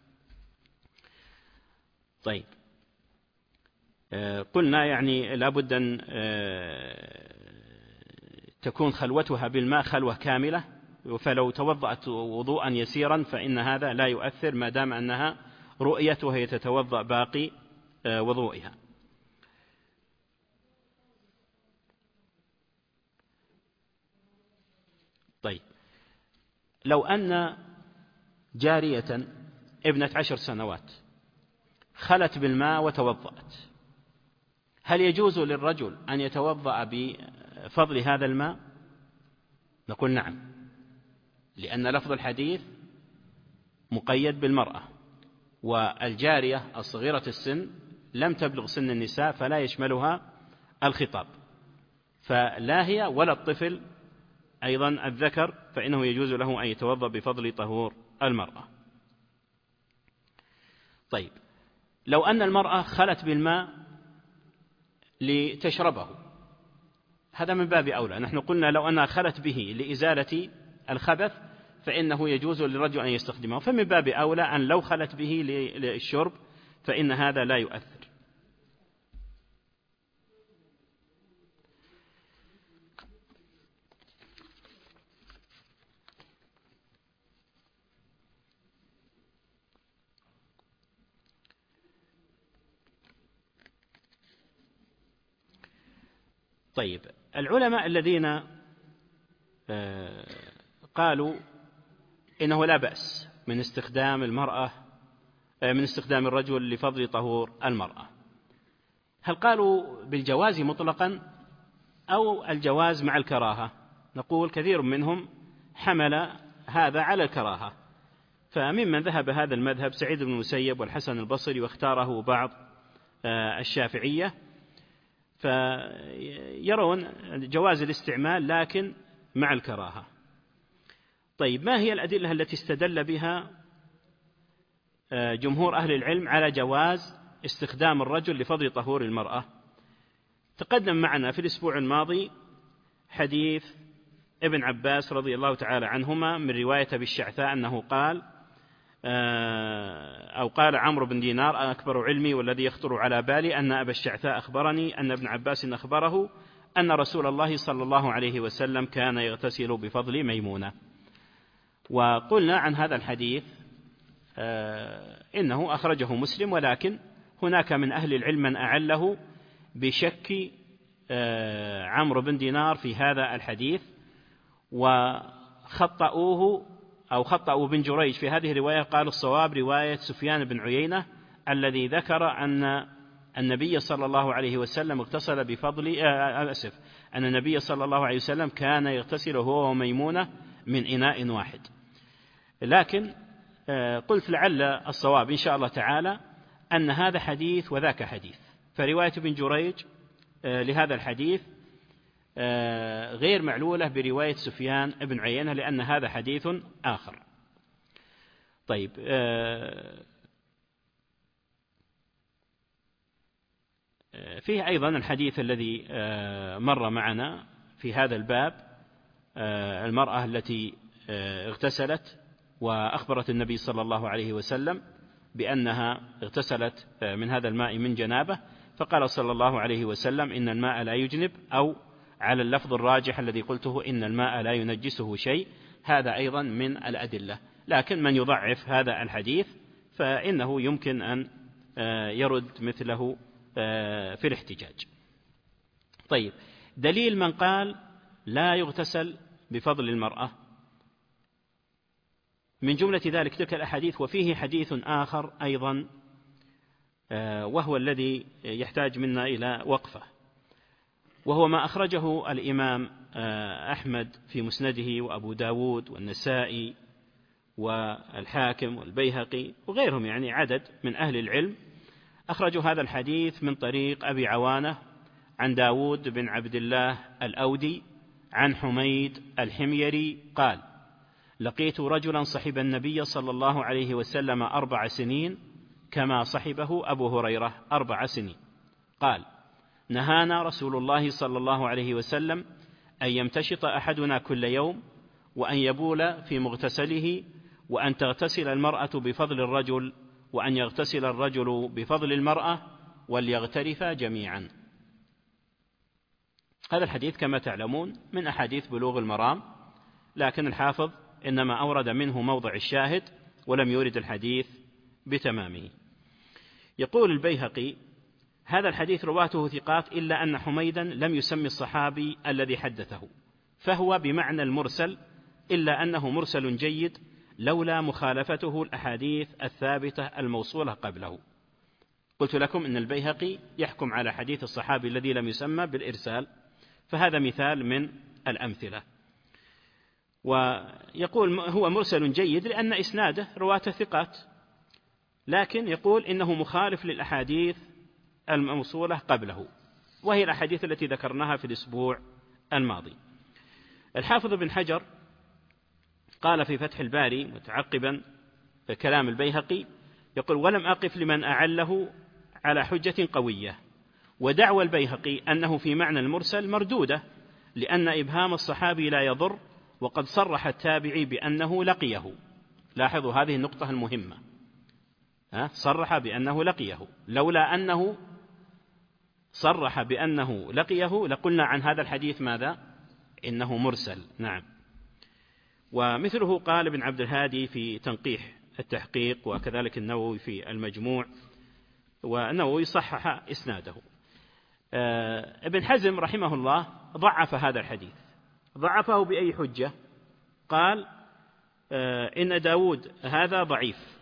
طيب، قلنا يعني لا بد أن تكون خلوتها بالماء خلوة كاملة، فلو توضأت وضوءا يسيرا فإن هذا لا يؤثر ما دام أنها رؤية وهي تتوضأ باقي وضوئها. طيب، لو أن جارية ابنة 10 سنوات خلت بالماء وتوضأت، هل يجوز للرجل أن يتوضأ بفضل هذا الماء؟ نقول نعم، لأن لفظ الحديث مقيد بالمرأة، والجارية الصغيرة السن لم تبلغ سن النساء فلا يشملها الخطاب، فلا هي ولا الطفل أيضا الذكر فإنه يجوز له أن يتوضأ بفضل طهور المرأة. طيب، لو أن المرأة خلت بالماء لتشربه، هذا من باب أولى. نحن قلنا لو أنها خلت به لإزالة الخبث فإنه يجوز للرجل أن يستخدمه، فمن باب أولى أن لو خلت به للشرب فإن هذا لا يؤثر. طيب، العلماء الذين قالوا إنه لا بأس من استخدام الرجل لفضل طهور المرأة، هل قالوا بالجواز مطلقا أو الجواز مع الكراهة؟ نقول كثير منهم حمل هذا على الكراهة، فممن ذهب هذا المذهب سعيد بن المسيب والحسن البصري، واختاره بعض الشافعية، فيرون جواز الاستعمال لكن مع الكراهة. طيب، ما هي الأدلة التي استدل بها جمهور أهل العلم على جواز استخدام الرجل لفضل طهور المرأة؟ تقدم معنا في الأسبوع الماضي حديث ابن عباس رضي الله تعالى عنهما من رواية أبي الشعثاء أنه قال قال عمرو بن دينار: أكبر علمي والذي يخطر على بالي أن أبا الشعثاء أخبرني أن ابن عباس أخبره أن رسول الله صلى الله عليه وسلم كان يغتسل بفضل ميمونة. وقلنا عن هذا الحديث إنه أخرجه مسلم، ولكن هناك من أهل العلم من أعله بشك عمرو بن دينار في هذا الحديث، خطأوا بن جريج في هذه الرواية. قال الصواب رواية سفيان بن عيينة الذي ذكر أن النبي صلى الله عليه وسلم اغتسل بفضل أن النبي صلى الله عليه وسلم كان يغتسل هو وميمونة من إناء واحد. لكن قلت لعل الصواب إن شاء الله تعالى أن هذا حديث وذاك حديث، فرواية بن جريج لهذا الحديث غير معلولة برواية سفيان بن عيينة، لأن هذا حديث آخر. طيب، فيه أيضا الحديث الذي مر معنا في هذا الباب، المرأة التي اغتسلت وأخبرت النبي صلى الله عليه وسلم بأنها اغتسلت من هذا الماء من جنابه، فقال صلى الله عليه وسلم: إن الماء لا يجنب، أو على اللفظ الراجح الذي قلته: إن الماء لا ينجسه شيء. هذا أيضا من الأدلة، لكن من يضعف هذا الحديث فإنه يمكن أن يرد مثله في الاحتجاج. طيب، دليل من قال لا يغتسل بفضل المرأة من جملة ذلك تلك الأحاديث، وفيه حديث آخر أيضا وهو الذي يحتاج منا إلى وقفة، وهو ما أخرجه الإمام أحمد في مسنده، وأبو داود والنسائي والحاكم والبيهقي وغيرهم، يعني عدد من أهل العلم أخرجوا هذا الحديث من طريق أبي عوانة عن داود بن عبد الله الأودي عن حميد الحميري قال: لقيت رجلا صحب النبي صلى الله عليه وسلم 4 سنين كما صحبه أبو هريرة 4 سنين. قال: نهانا رسول الله صلى الله عليه وسلم أن يمتشط أحدنا كل يوم، وأن يبول في مغتسله، وأن تغتسل المرأة بفضل الرجل، وأن يغتسل الرجل بفضل المرأة، وليغترفا جميعا. هذا الحديث كما تعلمون من أحاديث بلوغ المرام، لكن الحافظ إنما أورد منه موضع الشاهد ولم يورد الحديث بتمامه. يقول البيهقي: هذا الحديث رواته ثقات، إلا أن حميدا لم يسمي الصحابي الذي حدثه، فهو بمعنى المرسل، إلا أنه مرسل جيد لولا مخالفته الأحاديث الثابتة الموصولة قبله. قلت لكم إن البيهقي يحكم على حديث الصحابي الذي لم يسمى بالإرسال، فهذا مثال من الأمثلة. ويقول هو مرسل جيد لأن إسناده رواة ثقات، لكن يقول إنه مخالف للأحاديث الموصولة قبله، وهي الأحاديث التي ذكرناها في الأسبوع الماضي. الحافظ بن حجر قال في فتح الباري متعقبا في كلام البيهقي، يقول: ولم أقف لمن أعله على حجة قوية، ودعوى البيهقي أنه في معنى المرسل مردودة، لأن إبهام الصحابي لا يضر، وقد صرح التابعي بأنه لقيه. لاحظوا هذه النقطة المهمة، صرح بأنه لقيه، لولا أنه صرح بأنه لقيه لقلنا عن هذا الحديث ماذا؟ إنه مرسل. نعم. ومثله قال ابن عبد الهادي في تنقيح التحقيق، وكذلك النووي في المجموع، والنووي صحح إسناده. ابن حزم رحمه الله ضعف هذا الحديث. ضعفه بأي حجة؟ قال: إن داود هذا ضعيف،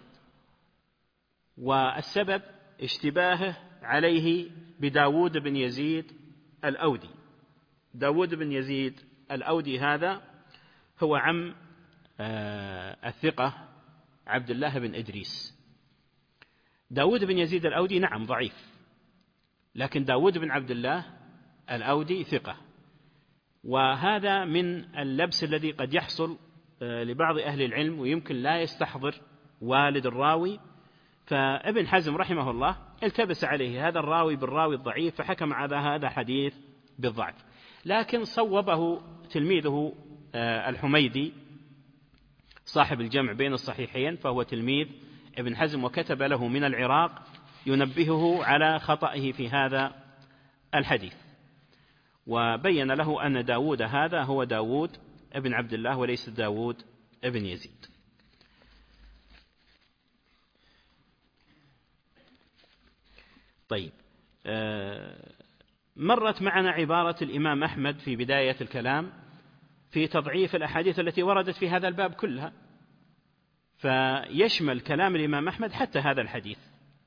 والسبب اشتباهه عليه بداود بن يزيد الأودي. داود بن يزيد الأودي هذا هو عم الثقة عبد الله بن إدريس. داود بن يزيد الأودي نعم ضعيف، لكن داود بن عبد الله الأودي ثقة. وهذا من اللبس الذي قد يحصل لبعض أهل العلم، ويمكن لا يستحضر والد الراوي، فابن حزم رحمه الله التبس عليه هذا الراوي بالراوي الضعيف، فحكم على هذا حديث بالضعف. لكن صوبه تلميذه الحميدي صاحب الجمع بين الصحيحين، فهو تلميذ ابن حزم، وكتب له من العراق ينبهه على خطئه في هذا الحديث، وبين له أن داود هذا هو داود ابن عبد الله وليس داود ابن يزيد. طيب، مرت معنا عبارة الإمام أحمد في بداية الكلام في تضعيف الأحاديث التي وردت في هذا الباب كلها، فيشمل كلام الإمام أحمد حتى هذا الحديث.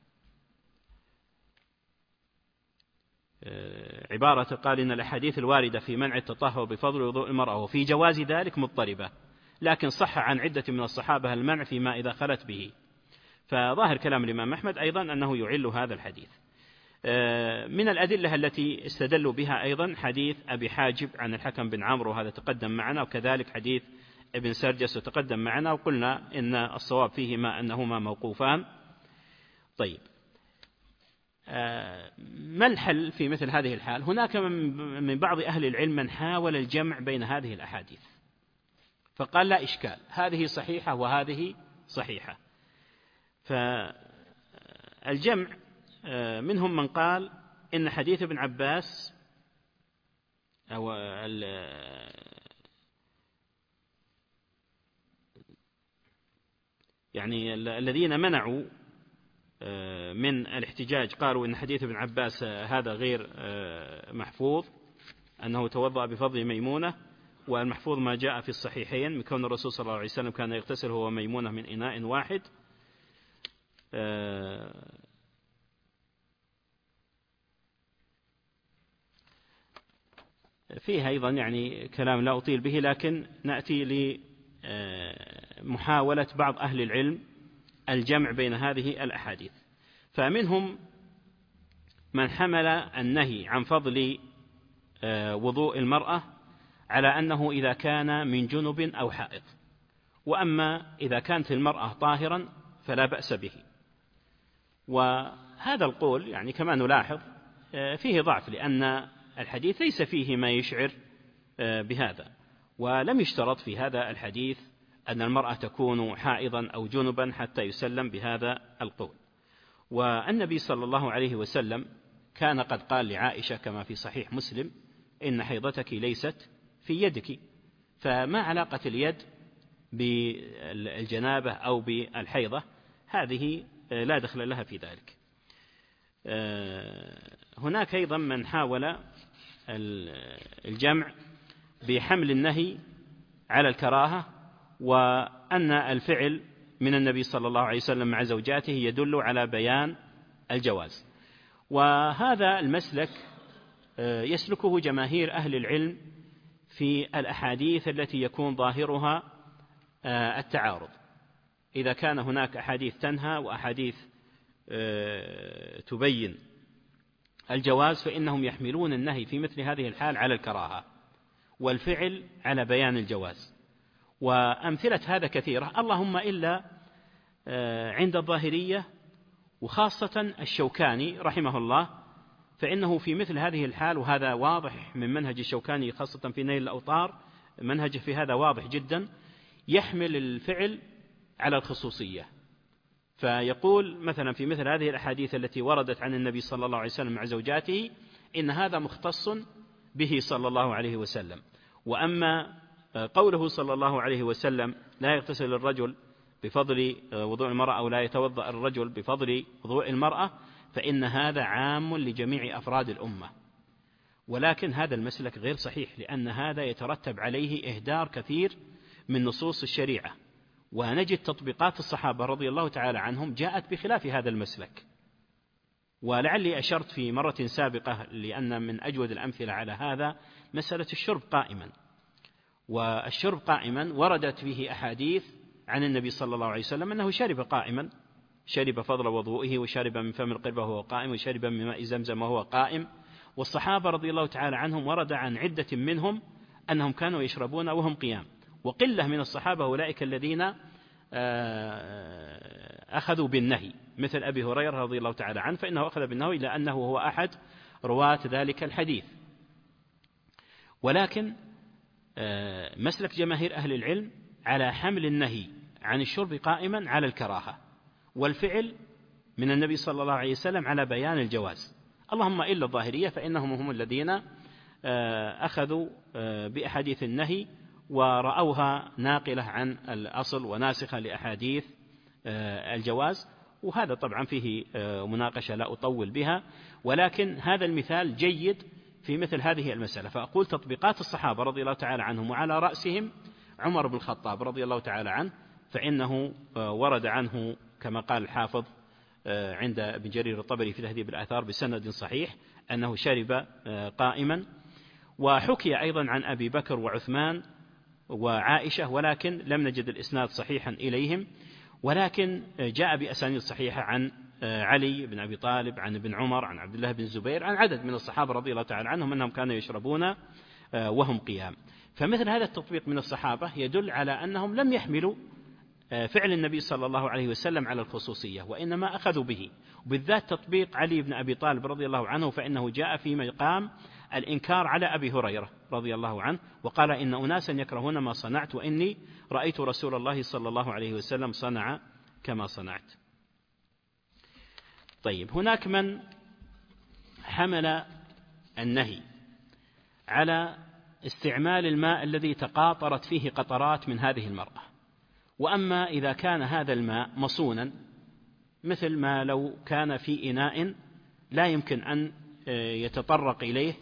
عبارة قال: إن الأحاديث الواردة في منع التطهر بفضل وضوء المرأة وفي جواز ذلك مضطربة، لكن صح عن عدة من الصحابة المنع فيما إذا خلت به. فظاهر كلام الإمام أحمد أيضا أنه يعل هذا الحديث. من الأدلة التي استدلوا بها أيضا حديث أبي حاجب عن الحكم بن عمرو، وهذا تقدم معنا، وكذلك حديث ابن سرجس وتقدم معنا، وقلنا إن الصواب فيهما أنهما موقوفان. طيب، ما الحل في مثل هذه الحال؟ هناك من بعض أهل العلم من حاول الجمع بين هذه الأحاديث، فقال لا إشكال، هذه صحيحة وهذه صحيحة. فالجمع منهم من قال إن حديث ابن عباس أو يعني الذين منعوا من الاحتجاج قالوا إن حديث ابن عباس هذا غير محفوظ، أنه توضأ بفضل ميمونة، والمحفوظ ما جاء في الصحيحين من كون الرسول صلى الله عليه وسلم كان يغتسل هو وميمونة من إناء واحد. فيه أيضا يعني كلام لا أطيل به، لكن نأتي لمحاولة بعض أهل العلم الجمع بين هذه الأحاديث. فمنهم من حمل النهي عن فضل وضوء المرأة على أنه إذا كان من جنب أو حائض، وأما إذا كانت المرأة طاهرا فلا بأس به. وهذا القول يعني كما نلاحظ فيه ضعف، لأن الحديث ليس فيه ما يشعر بهذا. ولم يشترط في هذا الحديث أن المرأة تكون حائضا أو جنبا حتى يسلم بهذا القول. والنبي صلى الله عليه وسلم كان قد قال لعائشة كما في صحيح مسلم: إن حيضتك ليست في يدك. فما علاقة اليد بالجنابة أو بالحيضة؟ هذه لا دخل لها في ذلك. هناك أيضا من حاول الجمع بحمل النهي على الكراهة، وأن الفعل من النبي صلى الله عليه وسلم مع زوجاته يدل على بيان الجواز. وهذا المسلك يسلكه جماهير أهل العلم في الأحاديث التي يكون ظاهرها التعارض. إذا كان هناك أحاديث تنهى وأحاديث تبين الجواز، فإنهم يحملون النهي في مثل هذه الحال على الكراهة، والفعل على بيان الجواز. وأمثلة هذا كثيرة، اللهم إلا عند الظاهرية، وخاصة الشوكاني رحمه الله، فإنه في مثل هذه الحال، وهذا واضح من منهج الشوكاني خاصة في نيل الأوطار، منهجه في هذا واضح جدا، يحمل الفعل على الخصوصية. فيقول مثلا في مثل هذه الأحاديث التي وردت عن النبي صلى الله عليه وسلم مع زوجاته إن هذا مختص به صلى الله عليه وسلم. وأما قوله صلى الله عليه وسلم: لا يغتسل الرجل بفضل وضوء المرأة أو لا يتوضأ الرجل بفضل وضوء المرأة، فإن هذا عام لجميع أفراد الأمة. ولكن هذا المسلك غير صحيح، لأن هذا يترتب عليه إهدار كثير من نصوص الشريعة، ونجد تطبيقات الصحابة رضي الله تعالى عنهم جاءت بخلاف هذا المسلك. ولعلي أشرت في مرة سابقة، لأن من أجود الأمثلة على هذا مسألة الشرب قائما. والشرب قائما وردت فيه أحاديث عن النبي صلى الله عليه وسلم أنه شرب قائما، شرب فضل وضوئه، وشرب من فم القربة وهو قائم، وشرب من ماء زمزم وهو قائم. والصحابة رضي الله تعالى عنهم ورد عن عدة منهم أنهم كانوا يشربون وهم قيام، وقلة من الصحابة أولئك الذين أخذوا بالنهي، مثل أبي هريرة رضي الله تعالى عنه، فإنه أخذ بالنهي لأنه هو أحد رواة ذلك الحديث. ولكن مسلك جماهير أهل العلم على حمل النهي عن الشرب قائما على الكراهة، والفعل من النبي صلى الله عليه وسلم على بيان الجواز. اللهم إلا الظاهرية، فإنهم هم الذين أخذوا بأحاديث النهي ورأوها ناقلة عن الأصل وناسخة لأحاديث الجواز. وهذا طبعا فيه مناقشة لا أطول بها، ولكن هذا المثال جيد في مثل هذه المسألة. فأقول تطبيقات الصحابة رضي الله تعالى عنهم، وعلى رأسهم عمر بن الخطاب رضي الله تعالى عنه، فإنه ورد عنه كما قال الحافظ عند ابن جرير الطبري في تهذيب الآثار بسند صحيح أنه شرب قائما. وحكي أيضا عن أبي بكر وعثمان وعائشة، ولكن لم نجد الإسناد صحيحا إليهم، ولكن جاء بأسانيد صحيحة عن علي بن أبي طالب، عن ابن عمر، عن عبد الله بن الزبير، عن عدد من الصحابة رضي الله تعالى عنهم أنهم كانوا يشربون وهم قيام. فمثل هذا التطبيق من الصحابة يدل على أنهم لم يحملوا فعل النبي صلى الله عليه وسلم على الخصوصية، وإنما أخذوا به. وبالذات تطبيق علي بن أبي طالب رضي الله عنه، فإنه جاء في مقام الإنكار على أبي هريرة رضي الله عنه، وقال: إن أناسا يكرهون ما صنعت، وإني رأيت رسول الله صلى الله عليه وسلم صنع كما صنعت. طيب، هناك من حمل النهي على استعمال الماء الذي تقاطرت فيه قطرات من هذه المرأة. وأما إذا كان هذا الماء مصونا، مثل ما لو كان في إناء لا يمكن أن يتطرق إليه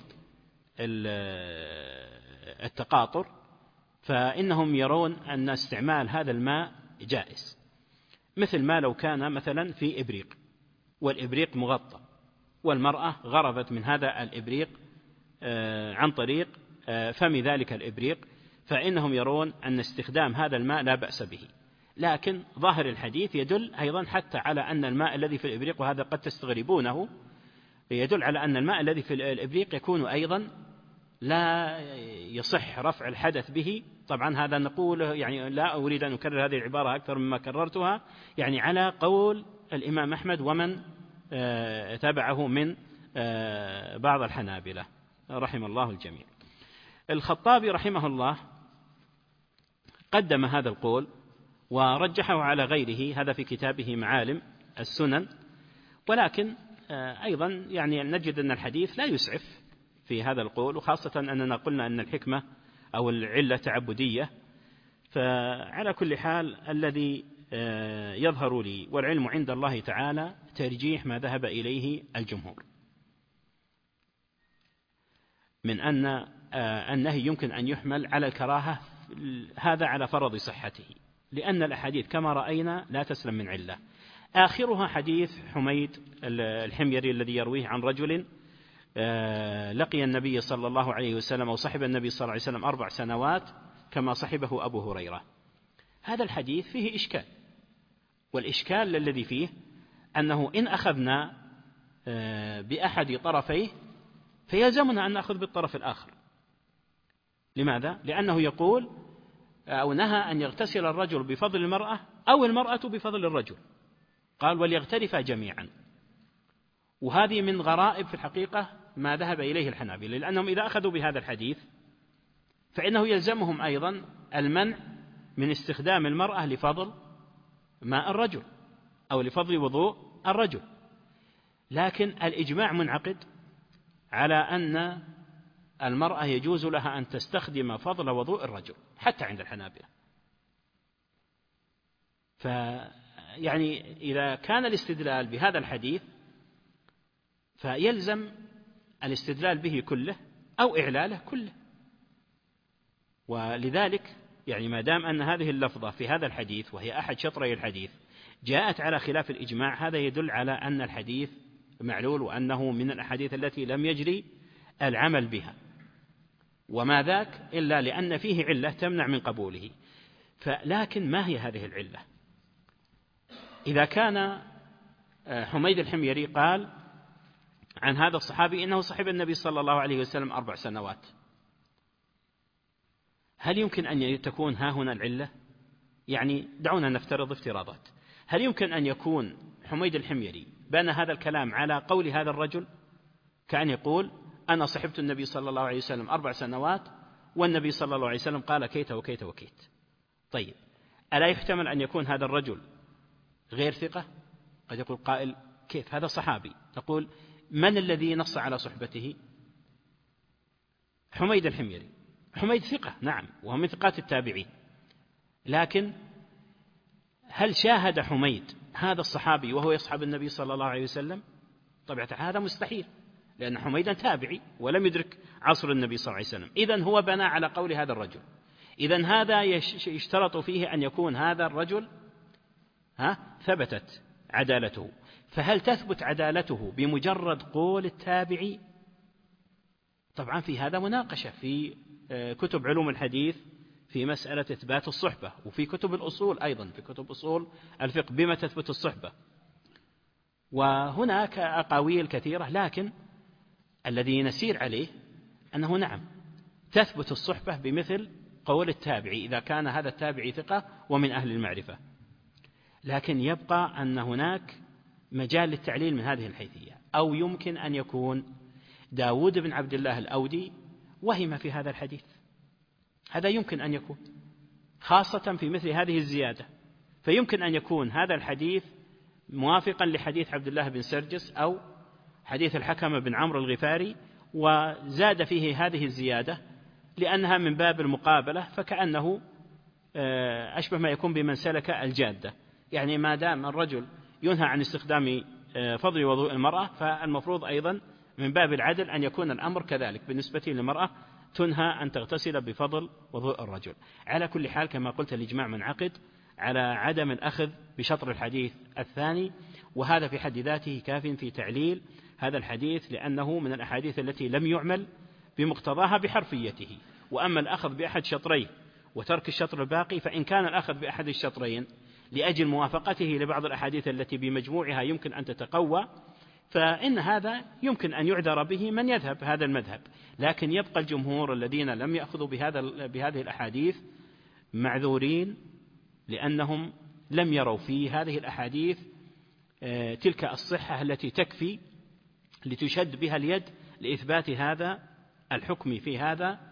التقاطر، فإنهم يرون أن استعمال هذا الماء جائز. مثل ما لو كان مثلا في إبريق، والإبريق مغطى، والمرأة غرفت من هذا الإبريق عن طريق فم ذلك الإبريق، فإنهم يرون أن استخدام هذا الماء لا بأس به. لكن ظاهر الحديث يدل أيضا حتى على أن الماء الذي في الإبريق، وهذا قد تستغربونه، يدل على أن الماء الذي في الإبريق يكون أيضا لا يصح رفع الحدث به. طبعا هذا نقوله، يعني لا أريد أن أكرر هذه العبارة أكثر مما كررتها، يعني على قول الإمام أحمد ومن تبعه من بعض الحنابلة رحم الله الجميع. الخطابي رحمه الله قدم هذا القول ورجحه على غيره، هذا في كتابه معالم السنن، ولكن أيضا يعني نجد أن الحديث لا يسعف في هذا القول، وخاصة أننا قلنا أن الحكمة أو العلة تعبدية. فعلى كل حال الذي يظهر لي والعلم عند الله تعالى ترجيح ما ذهب إليه الجمهور من أن النهي يمكن أن يحمل على الكراهة، هذا على فرض صحته، لأن الأحاديث كما رأينا لا تسلم من علة. آخرها حديث حميد الحميري الذي يرويه عن رجل لقي النبي صلى الله عليه وسلم أو صحب النبي صلى الله عليه وسلم 4 سنوات كما صحبه أبو هريرة. هذا الحديث فيه إشكال، والإشكال الذي فيه أنه إن أخذنا بأحد طرفيه فيلزمنا أن نأخذ بالطرف الآخر. لماذا؟ لأنه يقول أو نهى أن يغتسل الرجل بفضل المرأة أو المرأة بفضل الرجل، قال وليغترفا جميعا. وهذه من غرائب في الحقيقة ما ذهب إليه الحنابلة، لأنهم إذا أخذوا بهذا الحديث فإنه يلزمهم أيضا المنع من استخدام المرأة لفضل ماء الرجل أو لفضل وضوء الرجل. لكن الإجماع منعقد على أن المرأة يجوز لها أن تستخدم فضل وضوء الرجل حتى عند الحنابلة. فيعني إذا كان الاستدلال بهذا الحديث فيلزم الاستدلال به كله أو إعلاله كله. ولذلك يعني ما دام أن هذه اللفظة في هذا الحديث وهي أحد شطري الحديث جاءت على خلاف الإجماع، هذا يدل على أن الحديث معلول وأنه من الأحاديث التي لم يجري العمل بها، وما ذاك إلا لأن فيه علة تمنع من قبوله. لكن ما هي هذه العلة؟ إذا كان حميد الحميري قال عن هذا الصحابي إنه صحب النبي صلى الله عليه وسلم 4 سنوات، هل يمكن أن تكون ها هنا العلة؟ يعني دعونا نفترض افتراضات. هل يمكن أن يكون حميد الحميري بنى هذا الكلام على قول هذا الرجل، كأن يقول أنا صحبت النبي صلى الله عليه وسلم 4 سنوات والنبي صلى الله عليه وسلم قال كيت وكيت وكيت؟ طيب ألا يحتمل أن يكون هذا الرجل غير ثقة؟ قد يقول قائل كيف هذا صحابي؟ تقول من الذي نص على صحبته؟ حميد الحميري. حميد ثقة نعم، وهو من ثقات التابعين، لكن هل شاهد حميد هذا الصحابي وهو يصحب النبي صلى الله عليه وسلم؟ طبعا هذا مستحيل، لأن حميدا تابعي ولم يدرك عصر النبي صلى الله عليه وسلم. إذن هو بنى على قول هذا الرجل. إذن هذا يشترط فيه أن يكون هذا الرجل ثبتت عدالته. فهل تثبت عدالته بمجرد قول التابعي؟ طبعا في هذا مناقشة في كتب علوم الحديث في مسألة إثبات الصحبة، وفي كتب الأصول أيضا، في كتب أصول الفقه بما تثبت الصحبة، وهناك أقاويل كثيرة. لكن الذي نسير عليه أنه نعم تثبت الصحبة بمثل قول التابعي إذا كان هذا التابعي ثقة ومن أهل المعرفة. لكن يبقى أن هناك مجال للتعليل من هذه الحيثية، أو يمكن أن يكون داود بن عبد الله الأودي وهم في هذا الحديث، هذا يمكن أن يكون خاصة في مثل هذه الزيادة. فيمكن أن يكون هذا الحديث موافقا لحديث عبد الله بن سرجس أو حديث الحكم بن عمرو الغفاري، وزاد فيه هذه الزيادة لأنها من باب المقابلة، فكأنه أشبه ما يكون بمن سلك الجادة. يعني ما دام الرجل ينهى عن استخدام فضل وضوء المرأة، فالمفروض أيضا من باب العدل أن يكون الأمر كذلك بالنسبة للمرأة، تنهى أن تغتسل بفضل وضوء الرجل. على كل حال كما قلت الإجماع منعقد على عدم الأخذ بشطر الحديث الثاني، وهذا في حد ذاته كاف في تعليل هذا الحديث، لأنه من الأحاديث التي لم يعمل بمقتضاها بحرفيته. وأما الأخذ بأحد شطريه وترك الشطر الباقي، فإن كان الأخذ بأحد الشطرين لأجل موافقته لبعض الأحاديث التي بمجموعها يمكن أن تتقوى، فإن هذا يمكن أن يعذر به من يذهب هذا المذهب. لكن يبقى الجمهور الذين لم يأخذوا بهذه الأحاديث معذورين، لأنهم لم يروا في هذه الأحاديث تلك الصحة التي تكفي لتشد بها اليد لإثبات هذا الحكم في هذا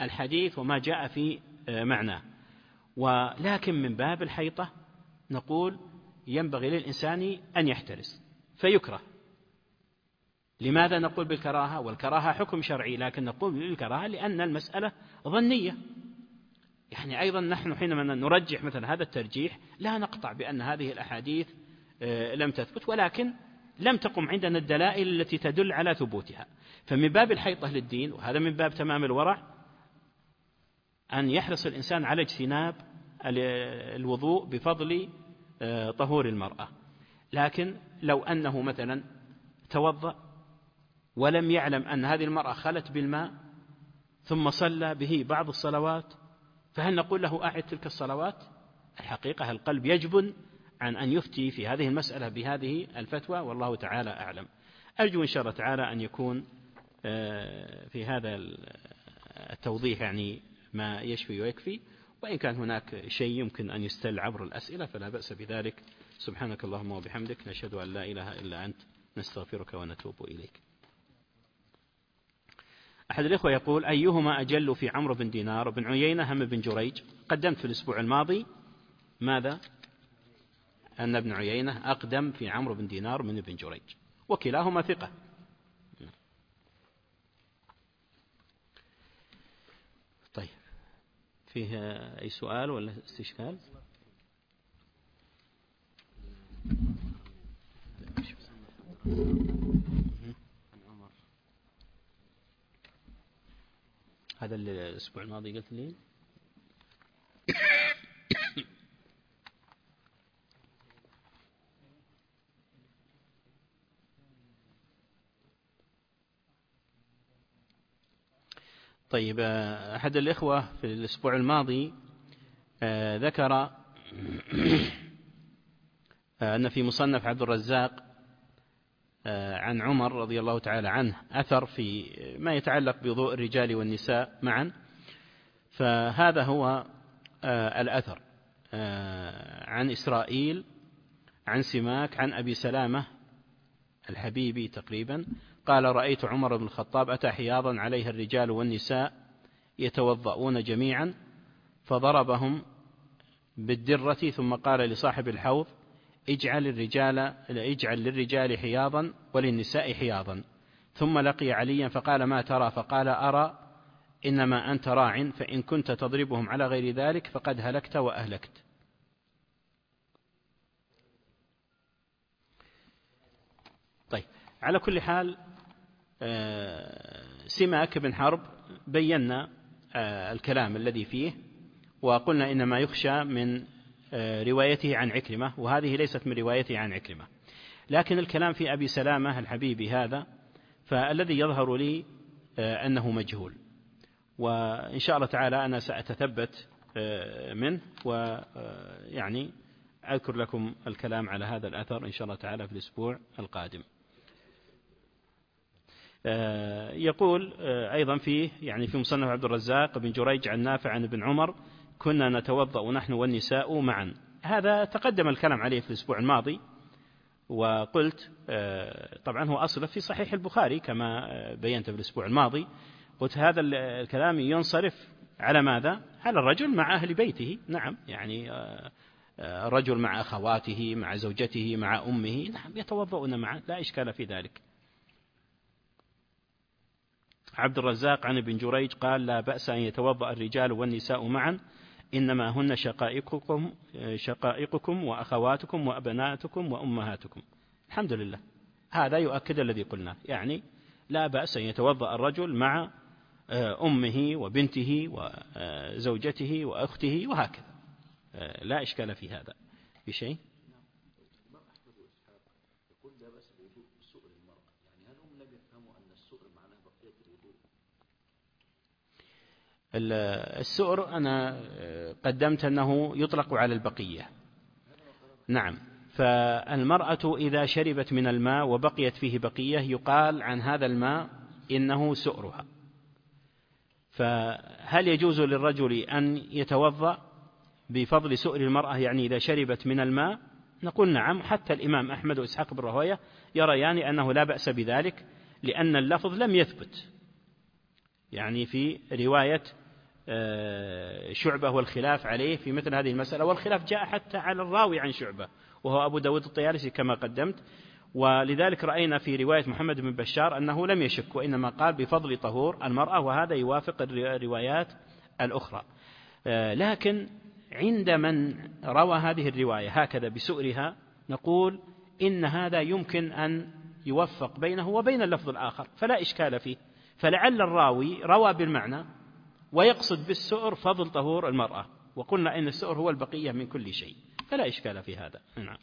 الحديث وما جاء في معناه. ولكن من باب الحيطة نقول ينبغي للإنسان أن يحترس فيكره. لماذا نقول بالكراهة؟ والكراهة حكم شرعي، لكن نقول بالكراهة لأن المسألة ظنية. يعني أيضا نحن حينما نرجح مثل هذا الترجيح لا نقطع بأن هذه الأحاديث لم تثبت، ولكن لم تقم عندنا الدلائل التي تدل على ثبوتها. فمن باب الحيطة للدين، وهذا من باب تمام الورع، أن يحرص الإنسان على اجتناب الوضوء بفضل طهور المرأة. لكن لو أنه مثلا توضأ ولم يعلم أن هذه المرأة خلت بالماء ثم صلى به بعض الصلوات، فهل نقول له أعد تلك الصلوات؟ الحقيقة القلب يجبن عن أن يفتي في هذه المسألة بهذه الفتوى، والله تعالى أعلم. أرجو إن شاء الله تعالى أن يكون في هذا التوضيح يعني ما يشفي ويكفي، وإن كان هناك شيء يمكن أن يستل عبر الأسئلة فلا بأس بذلك. سبحانك اللهم وبحمدك، نشهد أن لا إله إلا أنت، نستغفرك ونتوب إليك. أحد الإخوة يقول: أيهما أجل في عمرو بن دينار وبن عيينة هم بن جريج؟ قدمت في الأسبوع الماضي ماذا؟ أن ابن عيينة أقدم في عمرو بن دينار من ابن جريج، وكلاهما ثقة. طيب، فيه أي سؤال ولا استشكال؟ هذا الأسبوع الماضي قلت لي طيب. أحد الإخوة في الأسبوع الماضي ذكر أن في مصنف عبد الرزاق عن عمر رضي الله تعالى عنه أثر في ما يتعلق بوضوء الرجال والنساء معا، فهذا هو الأثر عن إسرائيل عن سماك عن أبي سلامة الحبيبي تقريبا قال: رأيت عمر بن الخطاب أتى حياضا عليها الرجال والنساء يتوضؤون جميعا، فضربهم بالدرة ثم قال لصاحب الحوض: اجعل للرجال حياضا وللنساء حياضا. ثم لقي عليا فقال: ما ترى؟ فقال: أرى إنما أنت راع، فإن كنت تضربهم على غير ذلك فقد هلكت وأهلكت. طيب، على كل حال سماك بن حرب بينا الكلام الذي فيه، وقلنا إنما يخشى من روايته عن عكرمة، وهذه ليست من روايته عن عكرمة. لكن الكلام في أبي سلامة الحبيبي هذا فالذي يظهر لي أنه مجهول، وإن شاء الله تعالى أنا سأتثبت منه، ويعني أذكر لكم الكلام على هذا الأثر إن شاء الله تعالى في الأسبوع القادم. يقول أيضا فيه يعني في مصنف عبد الرزاق بن جريج عن نافع عن ابن عمر: كنا نتوضأ نحن والنساء معا. هذا تقدم الكلام عليه في الأسبوع الماضي، وقلت طبعا هو أصله في صحيح البخاري كما بينت في الأسبوع الماضي. قلت هذا الكلام ينصرف على ماذا؟ على الرجل مع أهل بيته. نعم، يعني رجل مع أخواته مع زوجته مع أمه، نعم يتوضؤون معا، لا إشكال في ذلك. عبد الرزاق عن ابن جريج قال: لا بأس أن يتوضأ الرجال والنساء معا، إنما هن شقائقكم وأخواتكم وأبناتكم وأمهاتكم. الحمد لله، هذا يؤكد الذي قلنا، يعني لا بأس أن يتوضأ الرجل مع أمه وبنته وزوجته وأخته وهكذا، لا إشكال في هذا بشيء. السؤر أنا قدمت أنه يطلق على البقية. نعم، فالمرأة إذا شربت من الماء وبقيت فيه بقية يقال عن هذا الماء إنه سؤرها. فهل يجوز للرجل أن يتوضأ بفضل سؤر المرأة يعني إذا شربت من الماء؟ نقول نعم، حتى الإمام أحمد وإسحاق بن راهويه يريان أنه لا بأس بذلك، لأن اللفظ لم يثبت يعني في رواية شعبة والخلاف عليه في مثل هذه المسألة، والخلاف جاء حتى على الراوي عن شعبة وهو أبو داود الطيالسي كما قدمت. ولذلك رأينا في رواية محمد بن بشار أنه لم يشك وإنما قال بفضل طهور المرأة، وهذا يوافق الروايات الأخرى. لكن عند من روى هذه الرواية هكذا بسؤرها نقول إن هذا يمكن أن يوفق بينه وبين اللفظ الآخر فلا إشكال فيه، فلعل الراوي روى بالمعنى ويقصد بالسؤر فضل طهور المرأة، وقلنا إن السؤر هو البقية من كل شيء، فلا إشكال في هذا. نعم.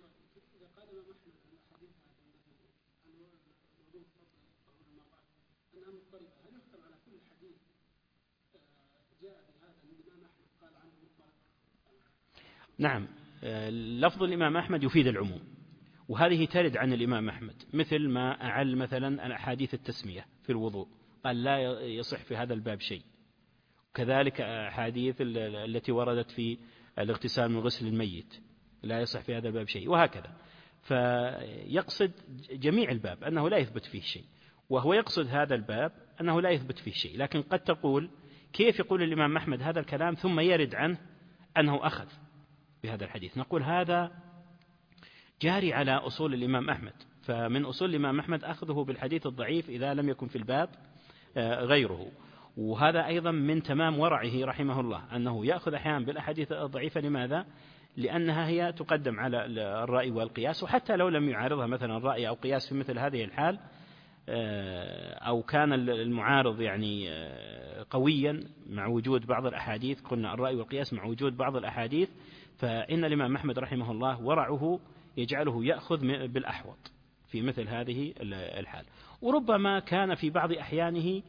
نعم، لفظ الإمام أحمد يفيد العموم، وهذه ترد عن الإمام أحمد، مثل ما أعل مثلا الأحاديث التسمية في الوضوء قال لا يصح في هذا الباب شيء، كذلك أحاديث التي وردت في الاغتسال من غسل الميت لا يصح في هذا الباب شيء، وهكذا. فيقصد جميع الباب أنه لا يثبت فيه شيء، وهو يقصد هذا الباب أنه لا يثبت فيه شيء. لكن قد تقول كيف يقول الإمام أحمد هذا الكلام ثم يرد عنه أنه أخذ بهذا الحديث؟ نقول هذا جاري على أصول الإمام أحمد، فمن أصول الإمام أحمد أخذه بالحديث الضعيف إذا لم يكن في الباب غيره، وهذا أيضا من تمام ورعه رحمه الله أنه يأخذ أحيانا بالأحاديث الضعيفة. لماذا؟ لأنها هي تقدم على الرأي والقياس، وحتى لو لم يعارضها مثلا رأي أو قياس في مثل هذه الحال، أو كان المعارض يعني قويا مع وجود بعض الأحاديث، قلنا الرأي والقياس مع وجود بعض الأحاديث، فإن الإمام أحمد رحمه الله ورعه يجعله يأخذ بالأحوط في مثل هذه الحال. وربما كان في بعض أحيانه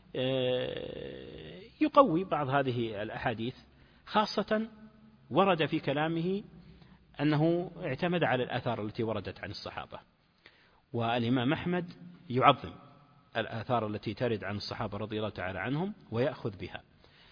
يقوي بعض هذه الأحاديث، خاصة ورد في كلامه أنه اعتمد على الآثار التي وردت عن الصحابة، والإمام أحمد يعظم الآثار التي ترد عن الصحابة رضي الله تعالى عنهم ويأخذ بها.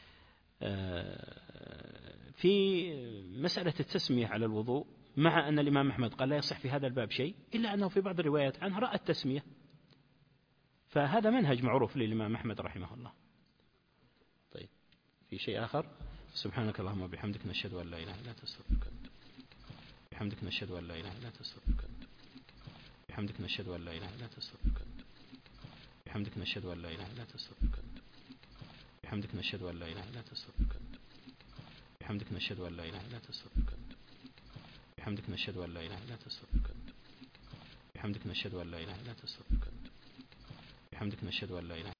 في مسألة التسمية على الوضوء، مع أن الإمام أحمد قال لا يصح في هذا الباب شيء، إلا أنه في بعض الروايات عنه رأى التسمية، فهذا منهج معروف للإمام أحمد رحمه الله. طيب، في شيء آخر؟ سبحانك اللهم وبحمدك نشهد أن لا إله إلا أنت نستغفرك بحمدك نشهد أن لا إله إلا أنت نستغفرك بحمدك نشهد أن لا إله إلا أنت نستغفرك بحمدك نشهد أن لا إله إلا أنت نستغفرك بحمدك نشهد أن لا إله إلا أنت نستغفرك بحمدك نشهد أن لا إله إلا أنت نستغفرك بحمدك نشهد أن لا إله إلا أنت نستغفرك بحمدك نشهد أن لا إله إلا أنت نستغفرك بحمدك نشهد أن لا إله